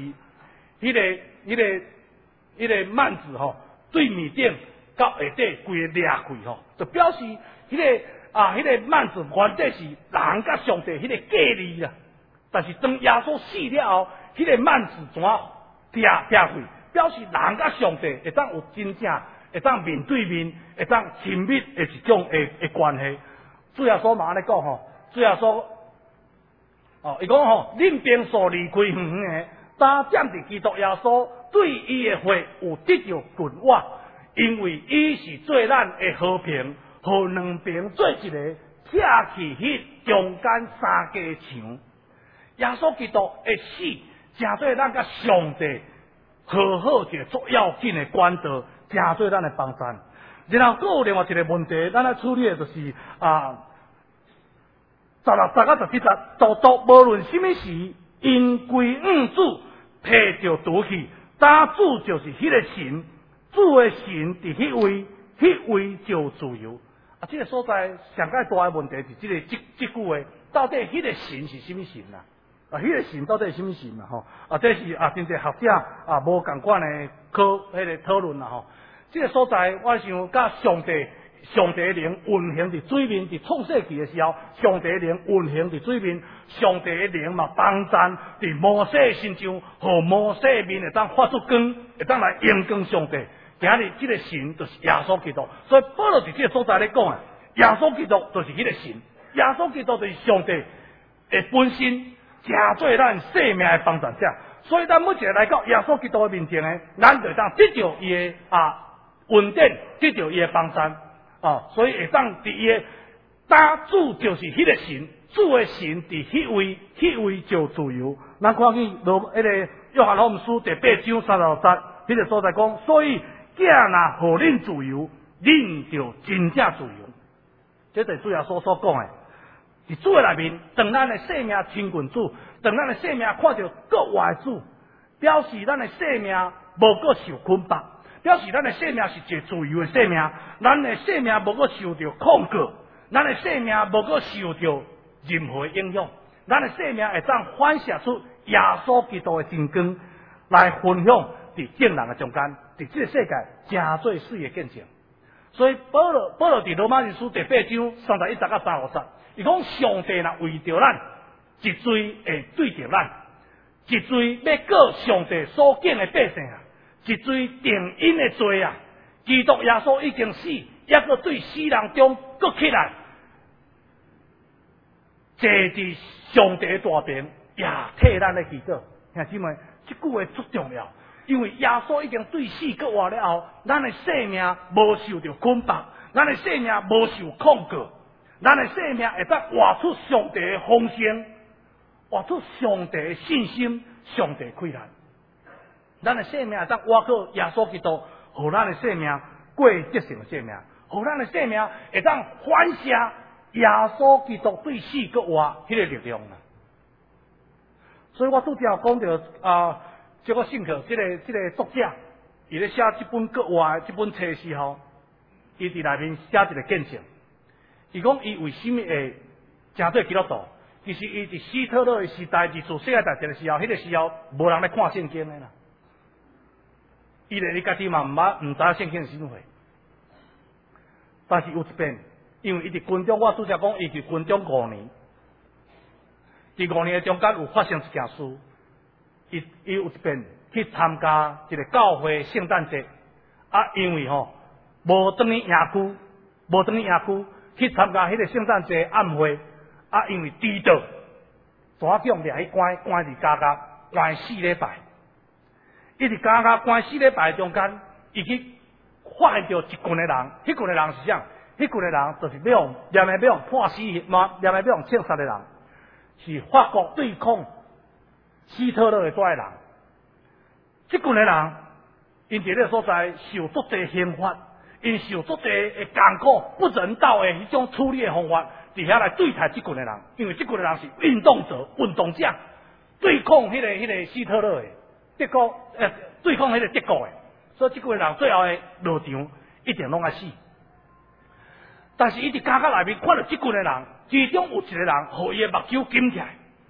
迄个幔子吼对面顶到下底规个裂开吼，就表示迄个幔子原底是人甲上帝迄个隔离啦。但是当耶稣死了后，迄个幔子怎撇开，表示人甲上帝会当有真正会当面对面，会当亲密的一种的关系。主耶稣嘛安尼讲吼，主耶稣伊讲吼，恁平素离开远远的，搭站伫基督耶稣对伊的话有得着近我，因为伊是做咱的和平，互两边做一个，拆去迄中间三家墙。耶稣基督的死，成做咱甲上帝和好一个足要紧的管道，成做咱的帮助。 然后佫有另外一个问题，咱来处理的就是16节到17节，独独无论什么时，因归五主，摕着刀去，打主就是迄个神，主的神伫迄位就自由。这个所在上界大的问题是这句话，到底迄个神是什么神啊？迄个神到底是什么神啊？这是真侪学者无共款的迄个讨论啦吼。这个所在，我想甲上帝灵运行伫水面，伫创世纪的时候，上帝灵运行伫水面，上帝的灵嘛帮赞伫摩西身上，互摩西面会当发出光，会当来荣光上帝。今日这个神就是耶稣基督，所以保罗伫这个所在咧讲啊，耶稣基督就是迄个神，耶稣基督就是上帝的本身，正做咱生命的帮助者。所以咱每一个来到耶稣基督的面前呢，咱就当得到伊的恩典，得到伊的帮助所以会当伫伊的打主就是迄个神，主的神伫迄位就自由。咱看去迄个约翰福音书第8章36节，迄个所在讲，所以囝若互恁自由，恁就真正自由。这就是主耶稣所讲的。伫主的内面，当咱的生命亲近主，当咱的生命看到国外的主，表示咱的生命无搁受捆绑，表示咱的生命是一个自由的生命，咱的生命无搁受到控告，咱的生命无搁受到任何影响，咱的生命会当反射出耶稣基督的真光，来分享伫众人的中间，伫这个世界真做水的见证。所以保罗伫罗马人书第8章31节到35节，伊讲上帝若为着咱一罪会对着咱，一罪要告上帝所敬的百姓一罪定因的罪基督耶稣已经死，抑搁对死人中搁起来，坐伫上帝的大殿，也替咱来祈祷。兄姊妹，这句话足重要。因为耶稣已经对死搁活了后，咱的生命无受到捆绑，咱的生命无受控告，咱的生命会当活出上帝的丰盛，活出上帝的信心，上帝快乐。咱的生命会当活到耶稣基督，互咱的生命过得胜的生命，互咱的生命会当反射耶稣基督对死搁活迄个力量啦。所以我拄则讲到这个信客，这个作者，伊咧写这本国外这本册的时候，伊伫内面写一个见证。伊讲伊为什么会真做基督徒？其实伊伫希特勒的时代，自世界大战的时候，迄个时候无人咧看圣经的啦。伊连伊家己嘛唔知圣经是啥货。但是有一遍，因为伊伫军中，我拄则讲伊伫军中5年，伫5年的中间有发生一件事。伊有一遍去参加一个教会圣诞节，因为无等于赢区，去参加迄个圣诞节暗会，因为迟到，抓奖掠去关伫家家关4礼拜，伊伫家家关4礼拜中间，伊去发现到一群的人，迄群的人是啥？迄群的人就是要用念的要用判死嘛，念的要用枪杀的人，是法国对抗希特勒的带人，这群的人，因伫个所在受足侪刑罚，因受足侪的艰苦、不人道的迄种处理的方法，伫遐来对待这群的人，因为这群的人是运动者、运动者，对抗迄个希特勒的对抗迄个德国的，所以这群的人最后的落场一定拢爱死。但是伊伫家家内面看到这群的人，其中有一个人，互伊的目睭紧起来。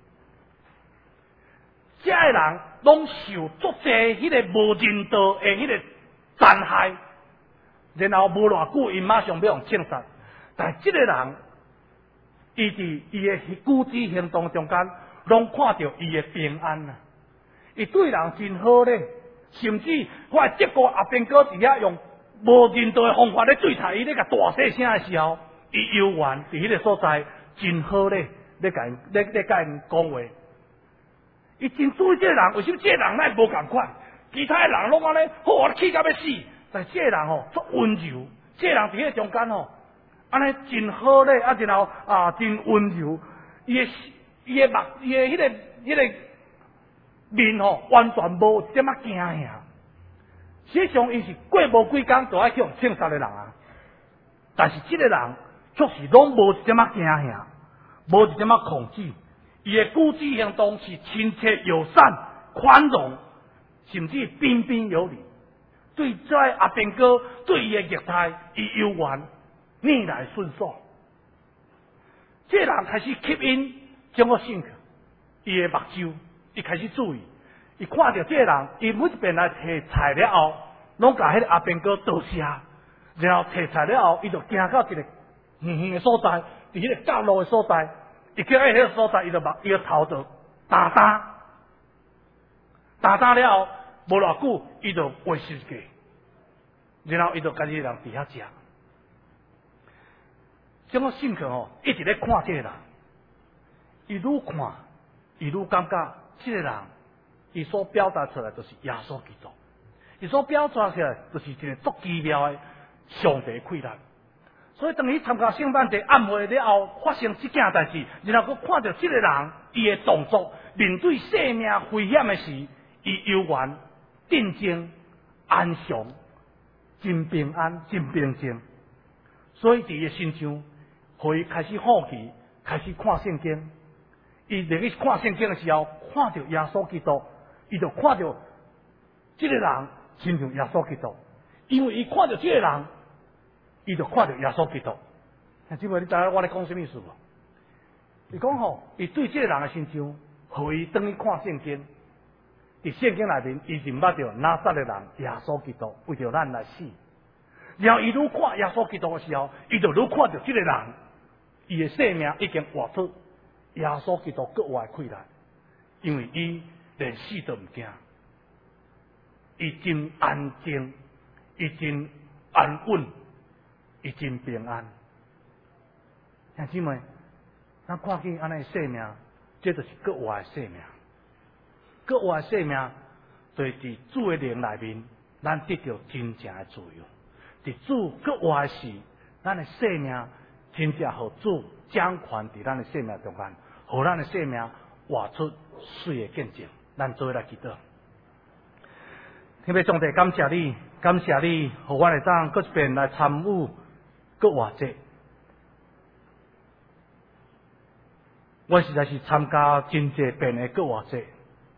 这个人拢受足侪迄个无人道的迄个残害，然后无偌久，因马上要用枪杀。但这个人，伊伫伊的举止行动中间，拢看到伊的平安啊！伊对人真好咧，甚至我德国阿兵哥伫遐用无人道的方法咧对待伊，咧甲大细声的时候，伊犹原伫迄个所在真好咧，咧甲因讲话。伊真注意这个人，为什么这个人乃无共款？其他的人拢安尼，好气到要死，但是这个人足温柔。这个人伫迄个中间安尼真好咧，然后真温柔。伊的迄个面完全无一点仔惊吓。实际上，伊是过无几工就爱去用枪杀的人啊！ 但是这个人却是拢无一点仔惊吓，无一点仔恐惧，伊的举止行动是亲切友善、宽容，甚至彬彬有礼。对这阿兵哥对伊的虐待，伊悠然逆来顺受。这个人开始吸引将我兴趣，伊的目睭，伊开始注意，伊看到这个人，伊每一遍来摕菜了后，拢甲迄个阿兵哥倒下，然后摕菜了后，伊就行到一个远远的所在，伫迄个角落的所在，伊叫迄个所在，伊就头就打了后，无偌久，伊就喂食个，然后伊就家己人伫遐食。将我兴趣一直咧看这个人，伊愈看，伊愈感觉这个人，伊所表达出来就是耶稣基督，伊所表达出来就是一个足奇妙的上帝馈赠。所以当伊参加圣诞节暗会了后，发生这件代志，然后佮看到这个人伊的动作，面对生命危险的时，伊悠然、定静、安详、真平安、真平静。所以伫伊心上，互伊开始好奇，开始看圣经。伊入去看圣经的时候，看到耶稣基督，伊就看到这个人亲像耶稣基督，因为伊看到这个人。伊就看到耶稣基督，姊妹，你知影我咧讲什么意思无？伊讲吼，伊对这个人的心上，互伊当去看圣经，伫圣经内面，伊认捌着拿撒勒人耶稣基督为着咱来死。然后伊愈看耶稣基督的时候，伊就愈看到这个人，伊的生命已经活出耶稣基督格外快乐，因为伊连死都唔惊，伊真安静，伊真安稳。伊真平安，兄姊妹，咱看见安尼生命，这就是国外的生命。国外的生命，就是伫主的灵内面，咱得到真正的自由。伫主国外的事，咱的生命真正互主掌权伫咱的生命中间，互咱的生命活出水的见证。咱做来祈祷。天父上帝，感谢你，感谢你，互我会当搁一遍来参与。国外节，我实在是参加真济遍的国外节，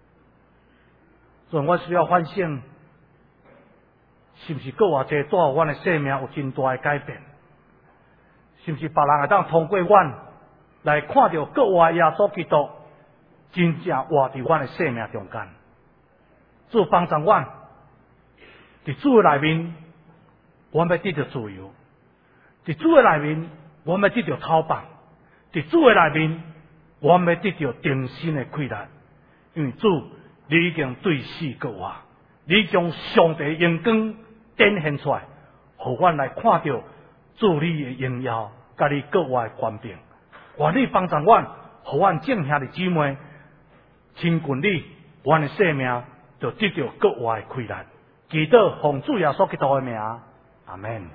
所以我需要反省，是不是国外节带我的生命有真大的改变？是不是别人会当通过我来看到国外耶稣基督真正活伫我的生命中间？主帮助我，伫主的内面，我要得到自由。伫主的内面，我们要得到讨棒；伫主的内面，我们要得到定心的快乐。因为主，你已经对死过我，你将上帝的荣光展现出来，互我来看到主你的荣耀，甲你国外的权柄。愿你帮助我，互我正兄弟姊妹亲近你，我的生命就得到国外的快乐。祈祷奉主耶稣基督的名，阿门。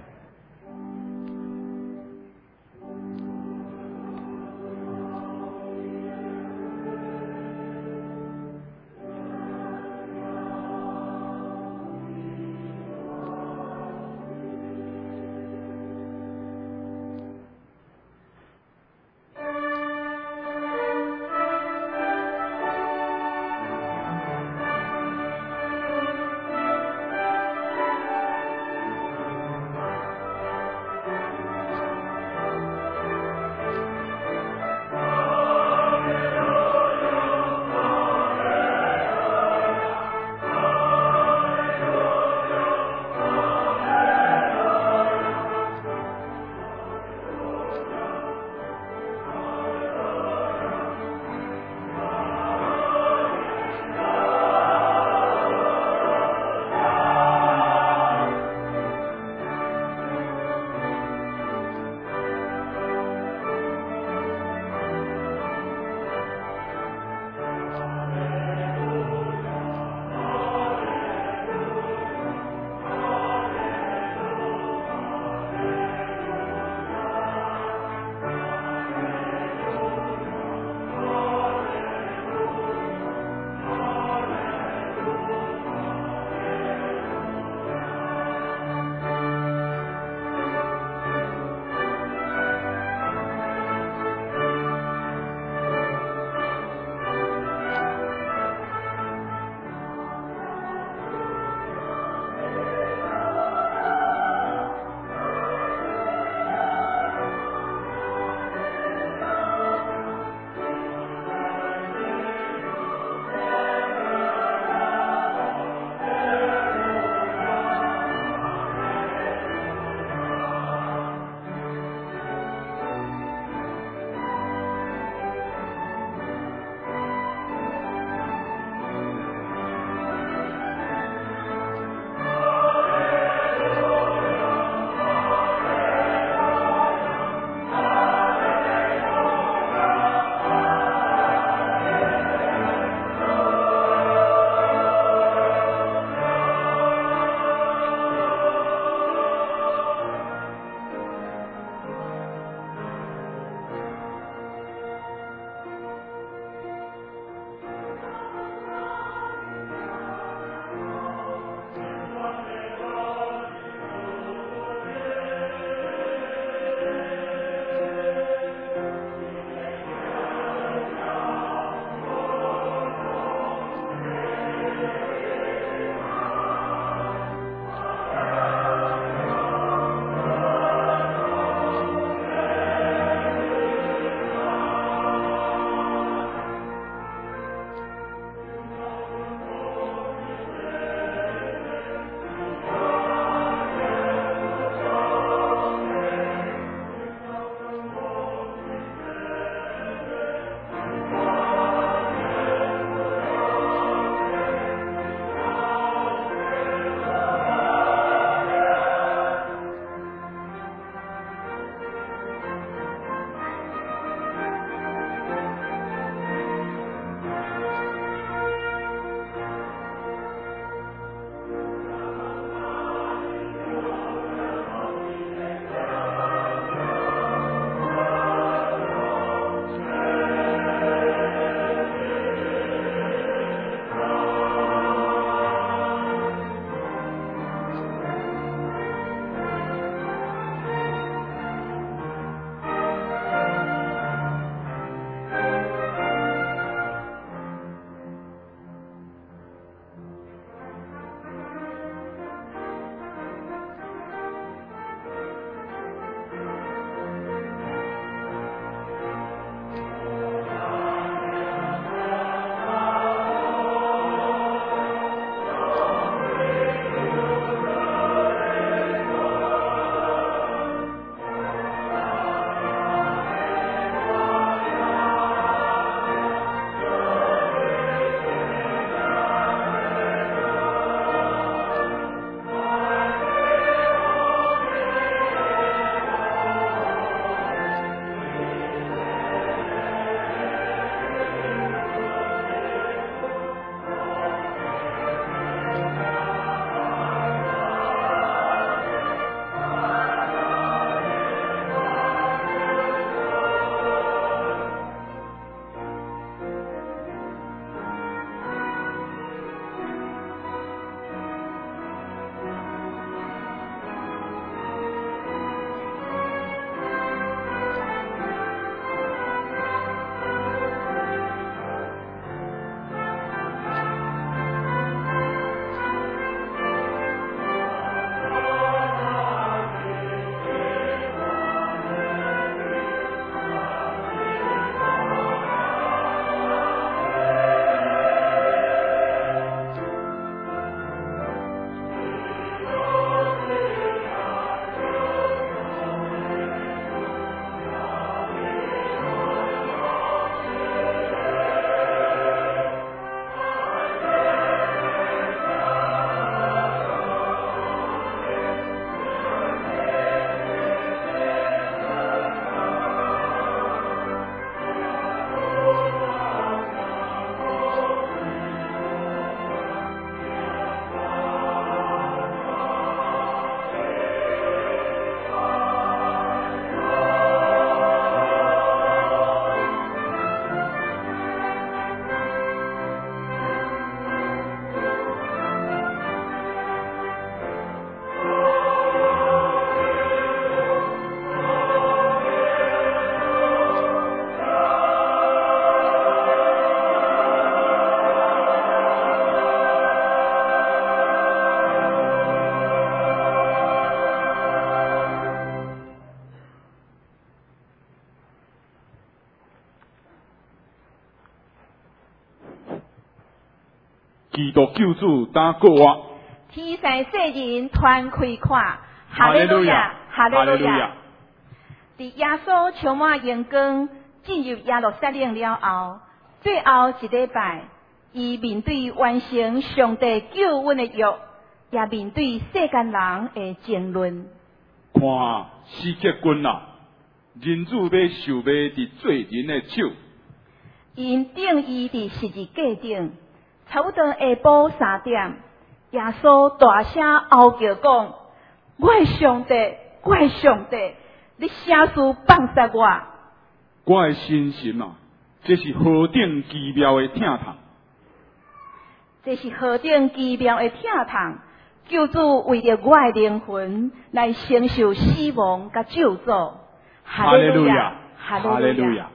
基督救主打过我。 天上世人团开看，哈利路亚，哈利路亚。伫耶稣充满阳光进入耶路撒冷了后，最后一礼拜，伊面对完成上帝救恩的约，也面对世间人的争论。 看世界军啊，人子要受卖伫罪人的手。 因定义伫十字架顶，差不多下晡3点，耶稣大声嚎叫讲：“我的上帝，我的上帝，你啥事放杀我？” 我的心神啊，这是何等奇妙的疼痛！ 这是何等奇妙的疼痛！救主为着我的灵魂来承受死亡甲咒诅。哈利路亚，哈利路亚。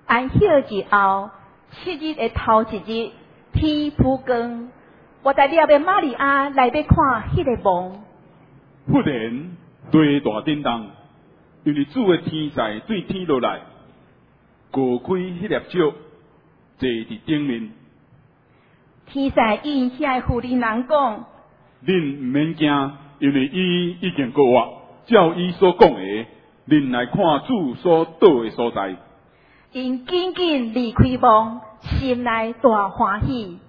安息日后7日的头一日，天曝光，我在了的玛利亚来要看迄个梦。 忽然地大震动，因为主的天使对天落来，过开迄粒石，坐伫顶面。 天使应遐妇人人讲： 恁毋免惊，因为伊已经告我，照伊所讲的，恁来看主所到的所在。 因紧紧离开梦，心内大欢喜。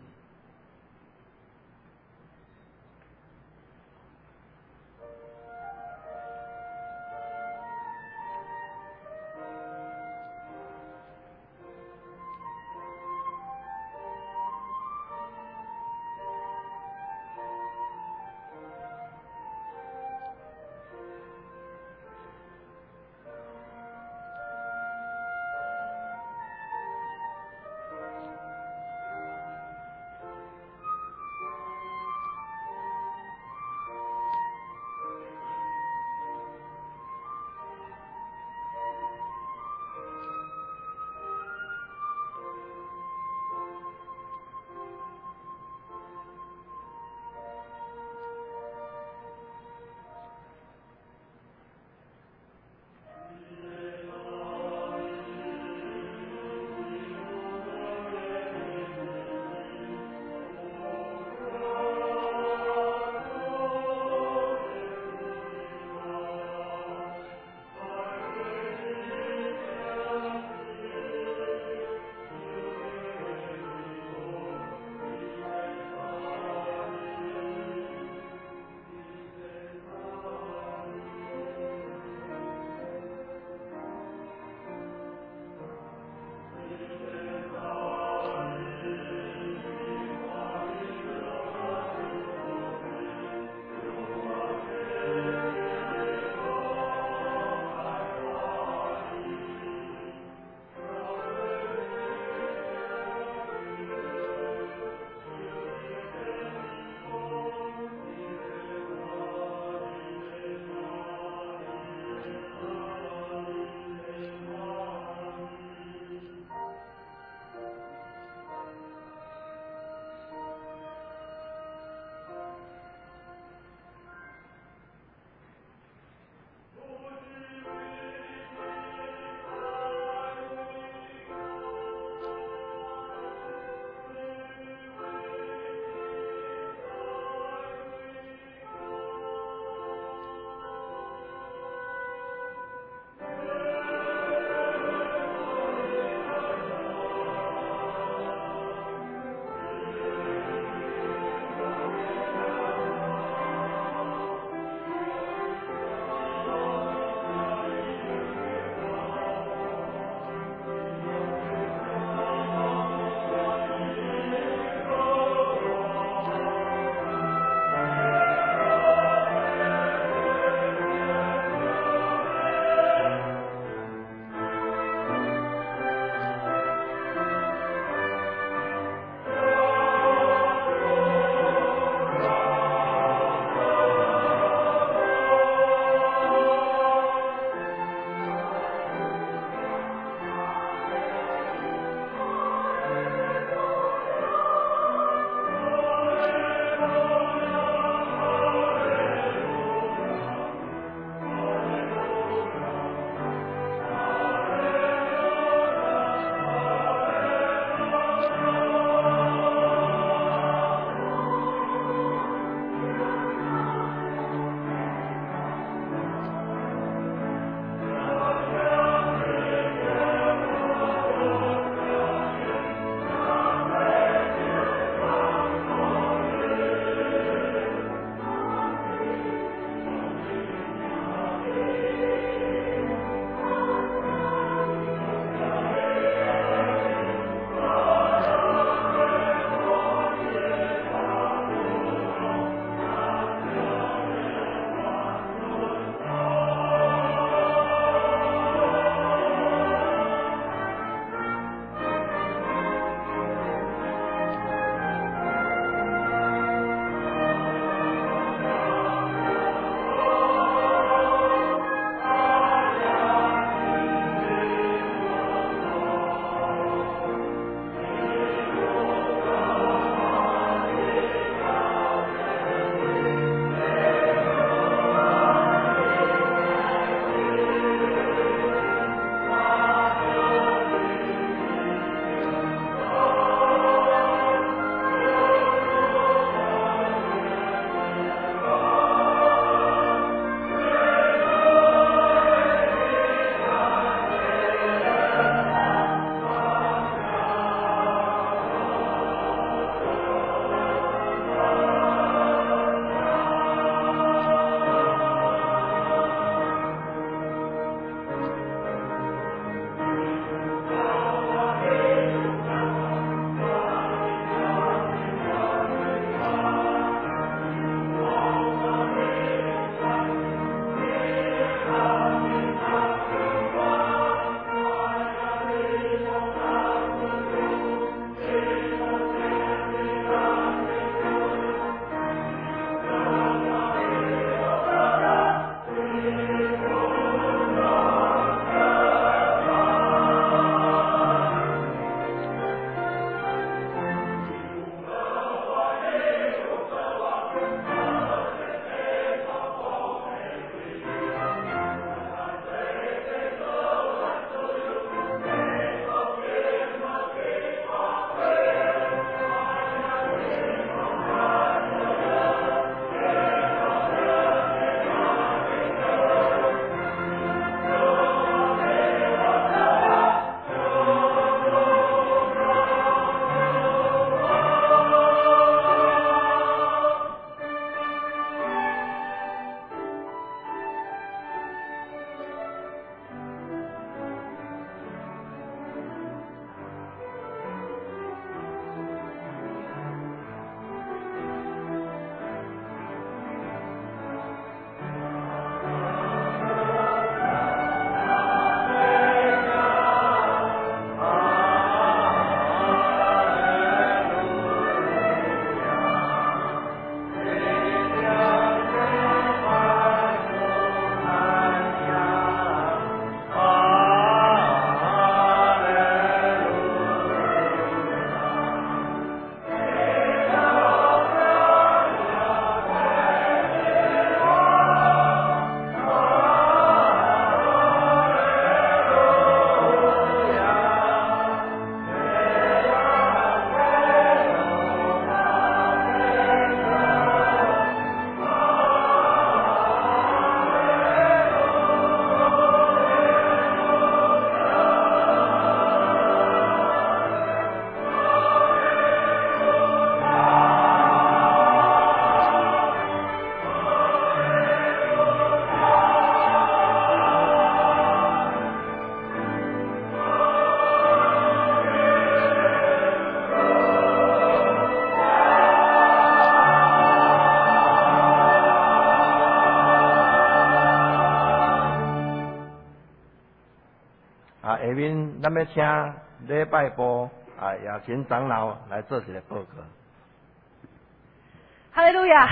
咱要请礼拜部亚勤长老来做一个报告。 哈利路亚！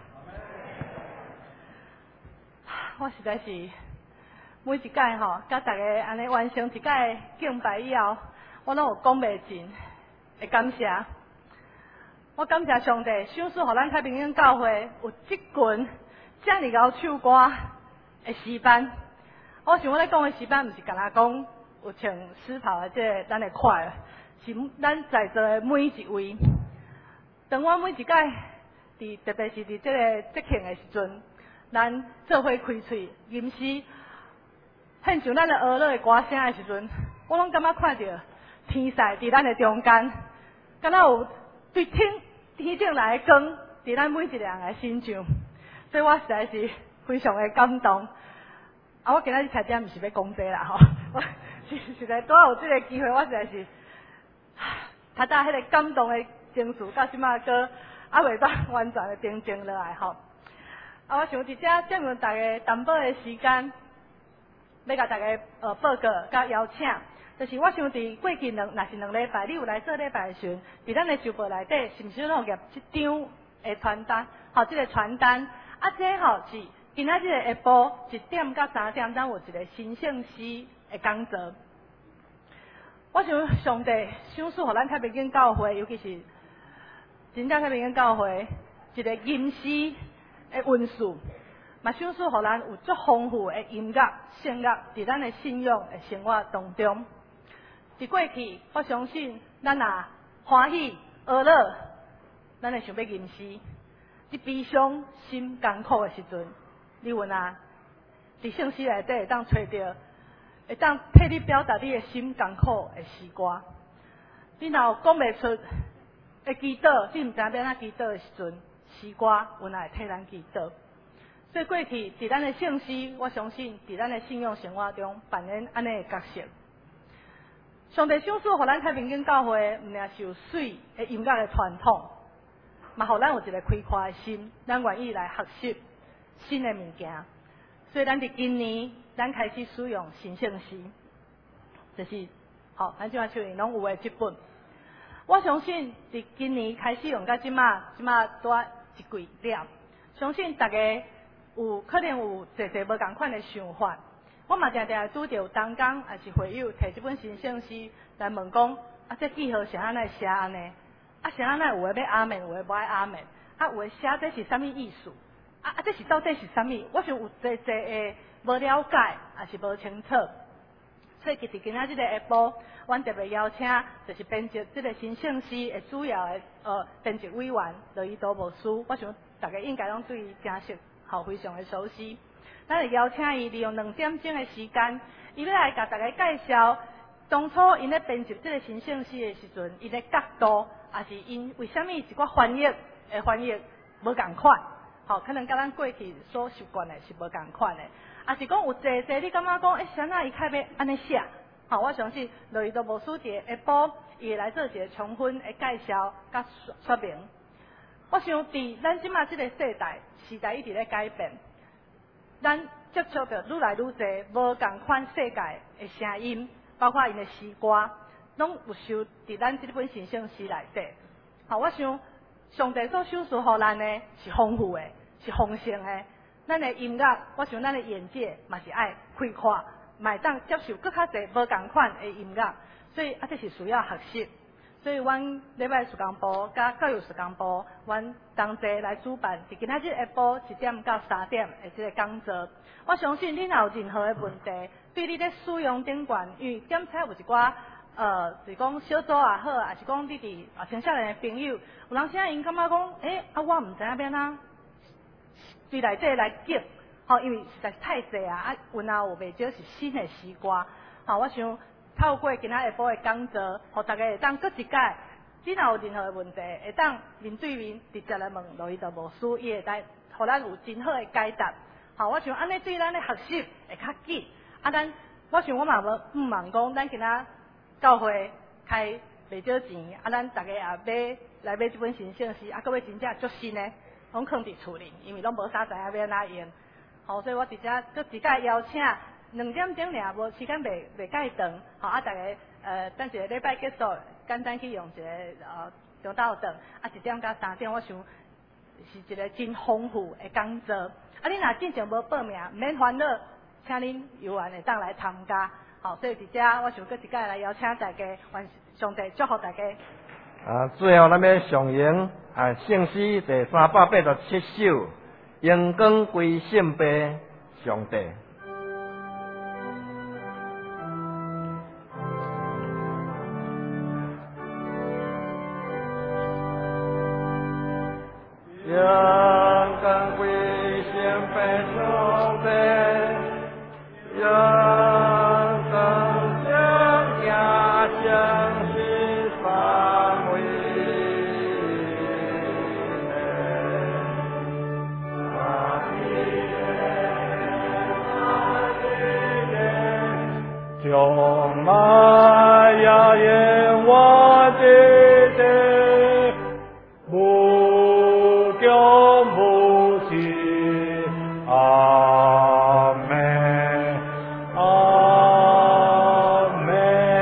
我实在是每一届吼，甲大家安尼完成一届敬拜以后，我拢有讲袂尽的感谢。我感谢上帝，赏赐互咱太平洋教会有即群遮尔高唱歌的诗班。我想我咧讲的诗班，毋是干那讲有穿丝袍的这咱的快，是咱在座的每一位。当我每一届特别是伫这个节庆的时阵，咱做伙开喙吟诗，献上咱的俄勒的歌声的时阵，我拢感觉看到天使伫咱的中间，敢若有对天顶来的光伫咱每一个人的心上，所以我实在是非常的感动。我今仔日才点毋是要讲这啦吼，我实在拄有这个机会，我实在是，他迄个感动的情绪到即马个未当完全的平静落来吼。我想伫遮占用大家淡薄的时间，要甲大家报告甲邀请。就是我想伫过去若是2礼拜，你有来做礼拜的时阵，伫咱的周报内底是毋是拢有夹一张的传单？吼，这个传单这吼是今仔日的下晡1点到3点，咱有一个新圣诗的讲座。我想上帝赏赐互咱太平间教会，尤其是真正太平间教会一个吟诗的运数，嘛赏赐互咱有足丰富的音乐、圣乐伫咱的信仰的生活当中。伫过去，我相信咱若欢喜乐乐，咱会想要吟诗；伫悲伤、心艰苦的时阵，你有伫圣诗内底会当找到，会当替你表达你的心艰苦的诗歌。你若有讲袂出的祈祷，你毋知要安怎祈祷的时阵，诗歌有哪会替咱祈祷。所以过去伫咱的圣诗，我相信伫咱的信仰生活中扮演安尼的角色。上帝赏赐互咱太平间教会，毋仅是有水的音乐的传统，嘛互咱有一个开阔的心，咱愿意来学习新的物件。所以咱伫今年，咱开始使用新圣诗，就是咱即马手里拢有的即本。我相信伫今年开始用到即马拄啊一季了，相信大家可能有侪无共款的想法。我嘛常常拄着同工也是会友摕即本新圣诗来问讲，这记号是安怎写安尼？是安怎有诶要阿门，有诶无爱阿门？有诶写这是啥物意思？这是到底是啥物？我想有侪诶无了解，也是无清楚。所以其实今仔日个下晡，阮特别邀请就是编辑这个新圣诗的主要的编辑委员罗伊多牧师，我想大家应该拢对伊真熟，非常的熟悉。咱会邀请伊利用2点钟的时间，伊要来甲大家介绍当初因咧编辑这个新圣诗的时阵，因的角度，也是因为虾米一寡翻译无共款，可能甲咱过去所习惯的是无共款的，也是讲有侪你感觉讲，啥那伊较要安尼写，我相信罗伊多牧师伫下晡伊会来做一个充分的介绍甲说明。我想伫咱即马这个时代一直咧改变。咱接触到愈来愈侪无共款世界的声音，包括因的诗歌，拢有收伫咱这本新圣诗内底。我想上帝所赏赐互咱的是丰富的，是丰盛的。咱的音乐，我想咱的眼界嘛是爱开阔，嘛会当接受更较侪无共款的音乐，所以这是需要学习。所以，阮礼拜事工部甲教育事工部，阮同齐来主办，伫今仔日下晡1点到3点的这个讲座。我相信你若有任何的问题，对你咧使用顶管，因为检测有一寡就是讲小组也好，也是讲你伫青少年的朋友，有人啥因感觉讲，我毋知影要哪对内底来记，因为实在是太济有袂少是新的诗歌，我想。透过今仔下晡的讲座，互大家会当搁一届，你若有任何的问题，会当面对面直接来问罗伊多牧师，伊会来互咱有真好的解答。我想安尼对咱的学习会较紧。我想我嘛毋茫讲，咱今仔教会开袂少钱，咱大家也来买这本新圣诗，搁要真正足新的，拢放伫厝里，因为拢无啥知影要安怎用。所以我直接搁一届邀请 2点钟尔，无时间袂介长，吼啊，大家等一个礼拜结束，简单去用一个中昼顿，啊1点到3点，我想是一个真丰富的工作。啊，你若进前无报名，毋免烦恼，请恁有缘会当来参加。好，所以伫遮我想搁一摆来邀请大家，愿上帝祝福大家。 最后咱要上演圣诗第387首，荣光归圣父上帝。荣光归圣父上帝，荣光圣家圣是三位将来呀愿我的地，不将不弃，阿门，阿门。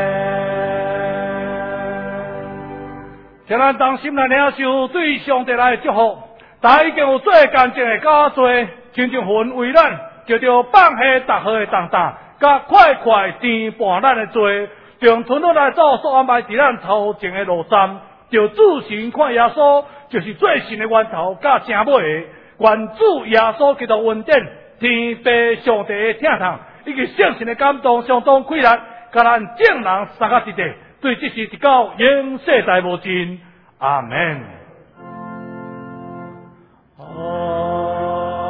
请咱当心来领受对上帝来的祝福。大家已经有做干净的较多，亲像魂为咱叫着放下逐号的重担，甲快快填半咱的罪，将春日来走所安排伫咱头前的路站，就自行看耶稣，就是最新的源头，甲正尾的。愿主耶稣基督恩典、天父上帝的疼痛，以及圣神的感动，相当开力，甲咱正人三甲一地，对这事直到永世代无尽。阿门。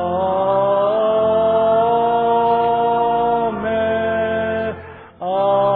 阿门。